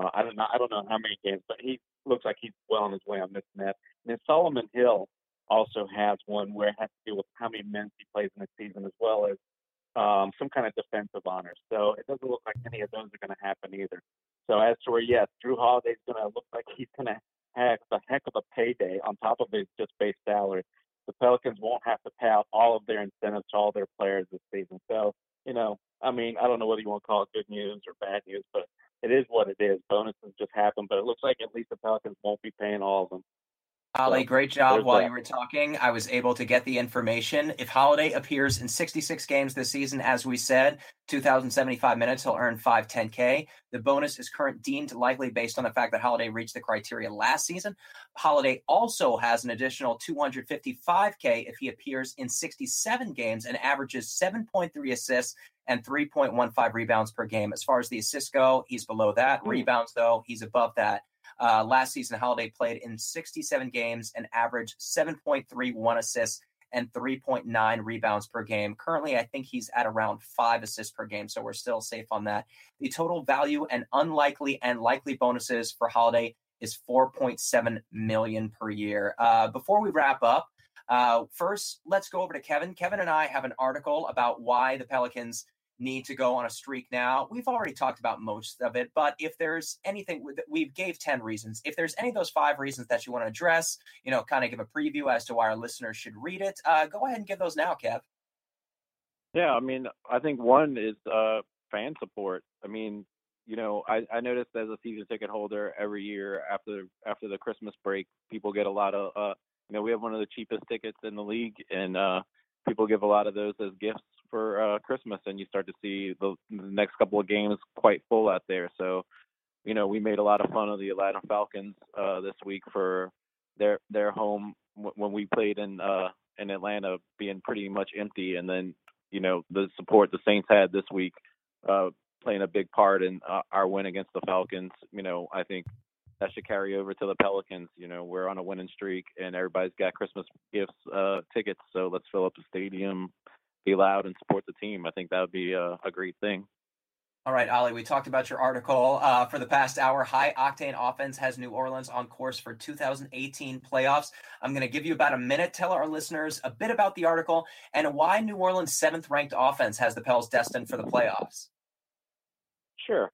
I don't know how many games, but he looks like he's well on his way on missing that. And then Solomon Hill also has one where it has to do with how many minutes he plays in the season, as well as some kind of defensive honors. So it doesn't look like any of those are going to happen either. So as to where, yes, Drew Holiday's going to look like he's going to have a heck of a payday on top of his just base salary. The Pelicans won't have to pay out all of their incentives to all their players this season. So, I mean, I don't know whether you want to call it good news or bad news, but it is what it is. Bonuses just happen, but it looks like at least the Pelicans won't be paying all of them. Ollie, So, great job while that. you were talking. I was able to get the information. If Holiday appears in 66 games this season, as we said, 2,075 minutes, he'll earn $510K. The bonus is deemed likely based on the fact that Holiday reached the criteria last season. Holiday also has an additional $255K if he appears in 67 games and averages 7.3 assists and 3.15 rebounds per game. As far as the assists go, he's below that. Rebounds, though, he's above that. Last season, Holiday played in 67 games and averaged 7.31 assists and 3.9 rebounds per game. Currently, I think he's at around 5 assists per game, so we're still safe on that. The total value and unlikely and likely bonuses for Holiday is $4.7 million per year. Before we wrap up, first, let's go over to Kevin. Kevin and I have an article about why the Pelicans need to go on a streak now. We've already talked about most of it, but if there's anything, we gave 10 reasons. If there's any of those 5 reasons that you want to address, kind of give a preview as to why our listeners should read it, go ahead and give those now, Kev. Yeah, I mean, I think one is fan support. I mean, I noticed as a season ticket holder every year after the Christmas break, people get a lot of, we have one of the cheapest tickets in the league, and people give a lot of those as gifts for Christmas, and you start to see the next couple of games quite full out there. So, we made a lot of fun of the Atlanta Falcons this week for their home when we played in Atlanta being pretty much empty, and then the support the Saints had this week playing a big part in our win against the Falcons. I think that should carry over to the Pelicans. We're on a winning streak, and everybody's got Christmas gifts, tickets. So let's fill up the stadium, be loud, and support the team. I think that would be a great thing. All right, Ollie, we talked about your article for the past hour. High Octane Offense has New Orleans on course for 2018 playoffs. I'm going to give you about a minute. Tell our listeners a bit about the article and why New Orleans' 7th-ranked offense has the Pels destined for the playoffs. Sure.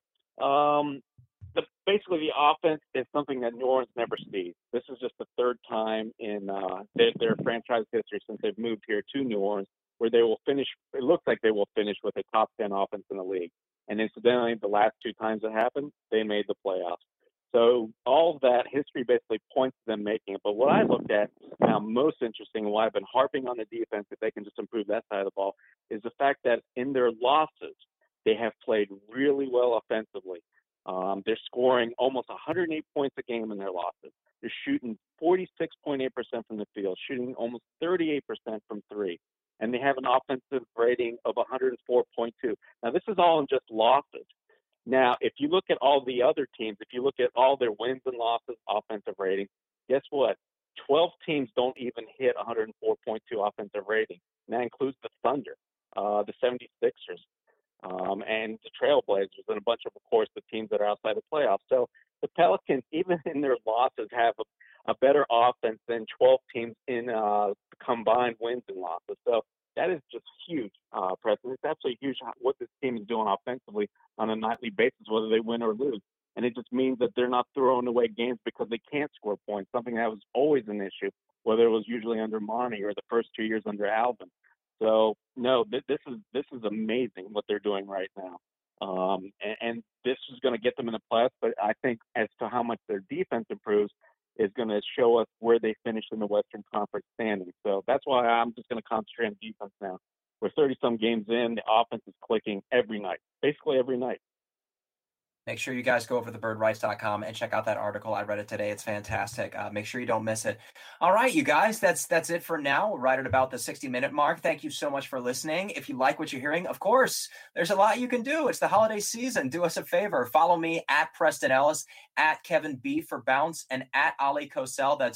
Basically, the offense is something that New Orleans never sees. This is just the 3rd time in their franchise history since they've moved here to New Orleans where they will finish. It looks like they will finish with a top 10 offense in the league. And incidentally, the last 2 times it happened, they made the playoffs. So all of that history basically points to them making it. But what I looked at now most interesting, and why I've been harping on the defense, if they can just improve that side of the ball, is the fact that in their losses, they have played really well offensively. They're scoring almost 108 points a game in their losses. They're shooting 46.8% from the field, shooting almost 38% from 3. And they have an offensive rating of 104.2. Now, this is all in just losses. Now, if you look at all the other teams, if you look at all their wins and losses, offensive rating, guess what? 12 teams don't even hit 104.2 offensive rating. And that includes the Thunder, the 76ers, and the Trailblazers, and a bunch of course, the teams that are outside the playoffs. So the Pelicans, even in their losses, have a better offense than 12 teams in combined wins and losses. So that is just huge, Preston. It's absolutely huge what this team is doing offensively on a nightly basis, whether they win or lose. And it just means that they're not throwing away games because they can't score points, something that was always an issue, whether it was usually under Monty or the first 2 years under Alvin. So, no, this is amazing what they're doing right now. And this is going to get them in the playoffs, but I think as to how much their defense improves is going to show us where they finish in the Western Conference standings. So that's why I'm just going to concentrate on defense now. We're 30-some games in. The offense is clicking every night, basically every night. Make sure you guys go over to thebirdrights.com and check out that article. I read it today. It's fantastic. Make sure you don't miss it. All right, you guys, that's it for now. We're right at about the 60-minute mark. Thank you so much for listening. If you like what you're hearing, of course, there's a lot you can do. It's the holiday season. Do us a favor. Follow me at Preston Ellis, at Kevin B for Bounce, and at Ali Kosel. That's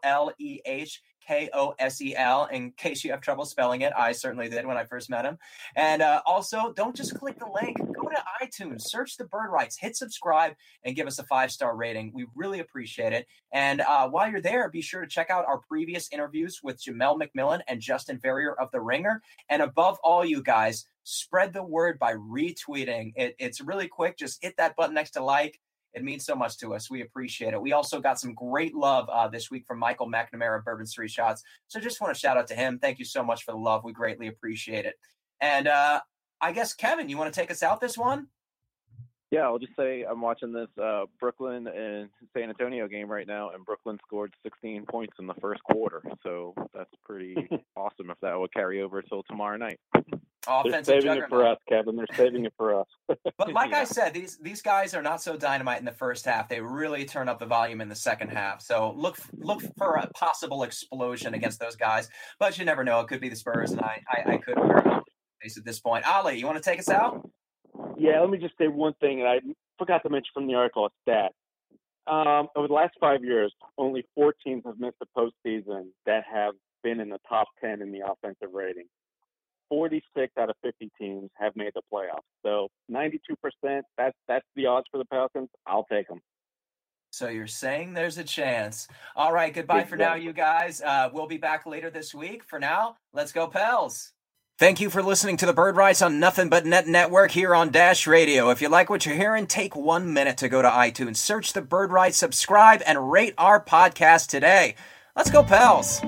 OLEHKOSEL. In case you have trouble spelling it, I certainly did when I first met him. And also, don't just click the link. Go to iTunes, search The Bird Rights, hit subscribe, and give us a 5-star rating. We really appreciate it. And while you're there, be sure to check out our previous interviews with Jamel McMillan and Justin Verrier of The Ringer. And above all, you guys, spread the word by retweeting. It's really quick. Just hit that button next to like. It means so much to us. We appreciate it. We also got some great love this week from Michael McNamara of Bourbon Street Shots. So just want to shout out to him. Thank you so much for the love. We greatly appreciate it. And I guess, Kevin, you want to take us out this one? Yeah, I'll just say I'm watching this Brooklyn and San Antonio game right now, and Brooklyn scored 16 points in the first quarter. So that's pretty awesome if that will carry over till tomorrow night. They're saving it for us, Kevin. They're saving it for us. But like I said, these guys are not so dynamite in the first half. They really turn up the volume in the second half. So look for a possible explosion against those guys. But you never know. It could be the Spurs, and I could wear my face at this point. Ali, you want to take us out? Yeah, let me just say one thing, and I forgot to mention from the article a stat. Over the last 5 years, only 4 teams have missed the postseason that have been in the top 10 in the offensive rating. 46 out of 50 teams have made the playoffs. So 92%, that's the odds for the Pelicans. I'll take them. So you're saying there's a chance. All right, goodbye for now, you guys. We'll be back later this week. For now, let's go Pels. Thank you for listening to The Bird Rights on Nothing But Net Network here on Dash Radio. If you like what you're hearing, take 1 minute to go to iTunes, search The Bird Rights, subscribe, and rate our podcast today. Let's go Pels.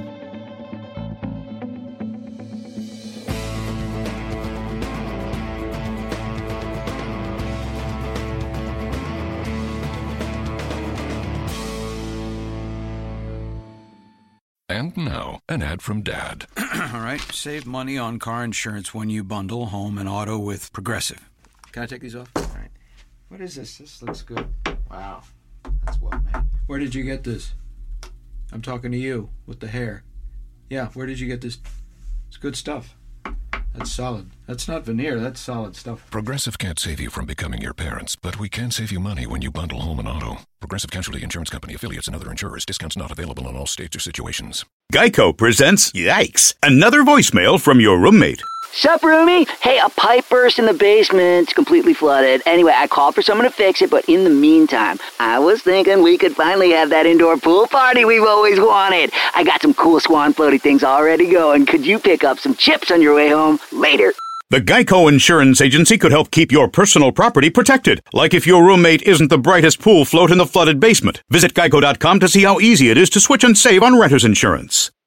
And now, an ad from Dad. All right, save money on car insurance when you bundle home and auto with Progressive. Can I take these off? All right. What is this? This looks good. Wow, that's well made. Where did you get this? I'm talking to you with the hair. Yeah, where did you get this? It's good stuff. That's solid. That's not veneer, that's solid stuff. Progressive can't save you from becoming your parents, but we can save you money when you bundle home and auto. Progressive Casualty Insurance Company, affiliates, and other insurers. Discounts not available in all states or situations. Geico presents Yikes! Another voicemail from your roommate. Sup, roomie? Hey, a pipe burst in the basement. It's completely flooded. Anyway, I called for someone to fix it, but in the meantime, I was thinking we could finally have that indoor pool party we've always wanted. I got some cool swan floaty things already going. Could you pick up some chips on your way home? Later. The Geico Insurance Agency could help keep your personal property protected, like if your roommate isn't the brightest pool float in the flooded basement. Visit geico.com to see how easy it is to switch and save on renter's insurance.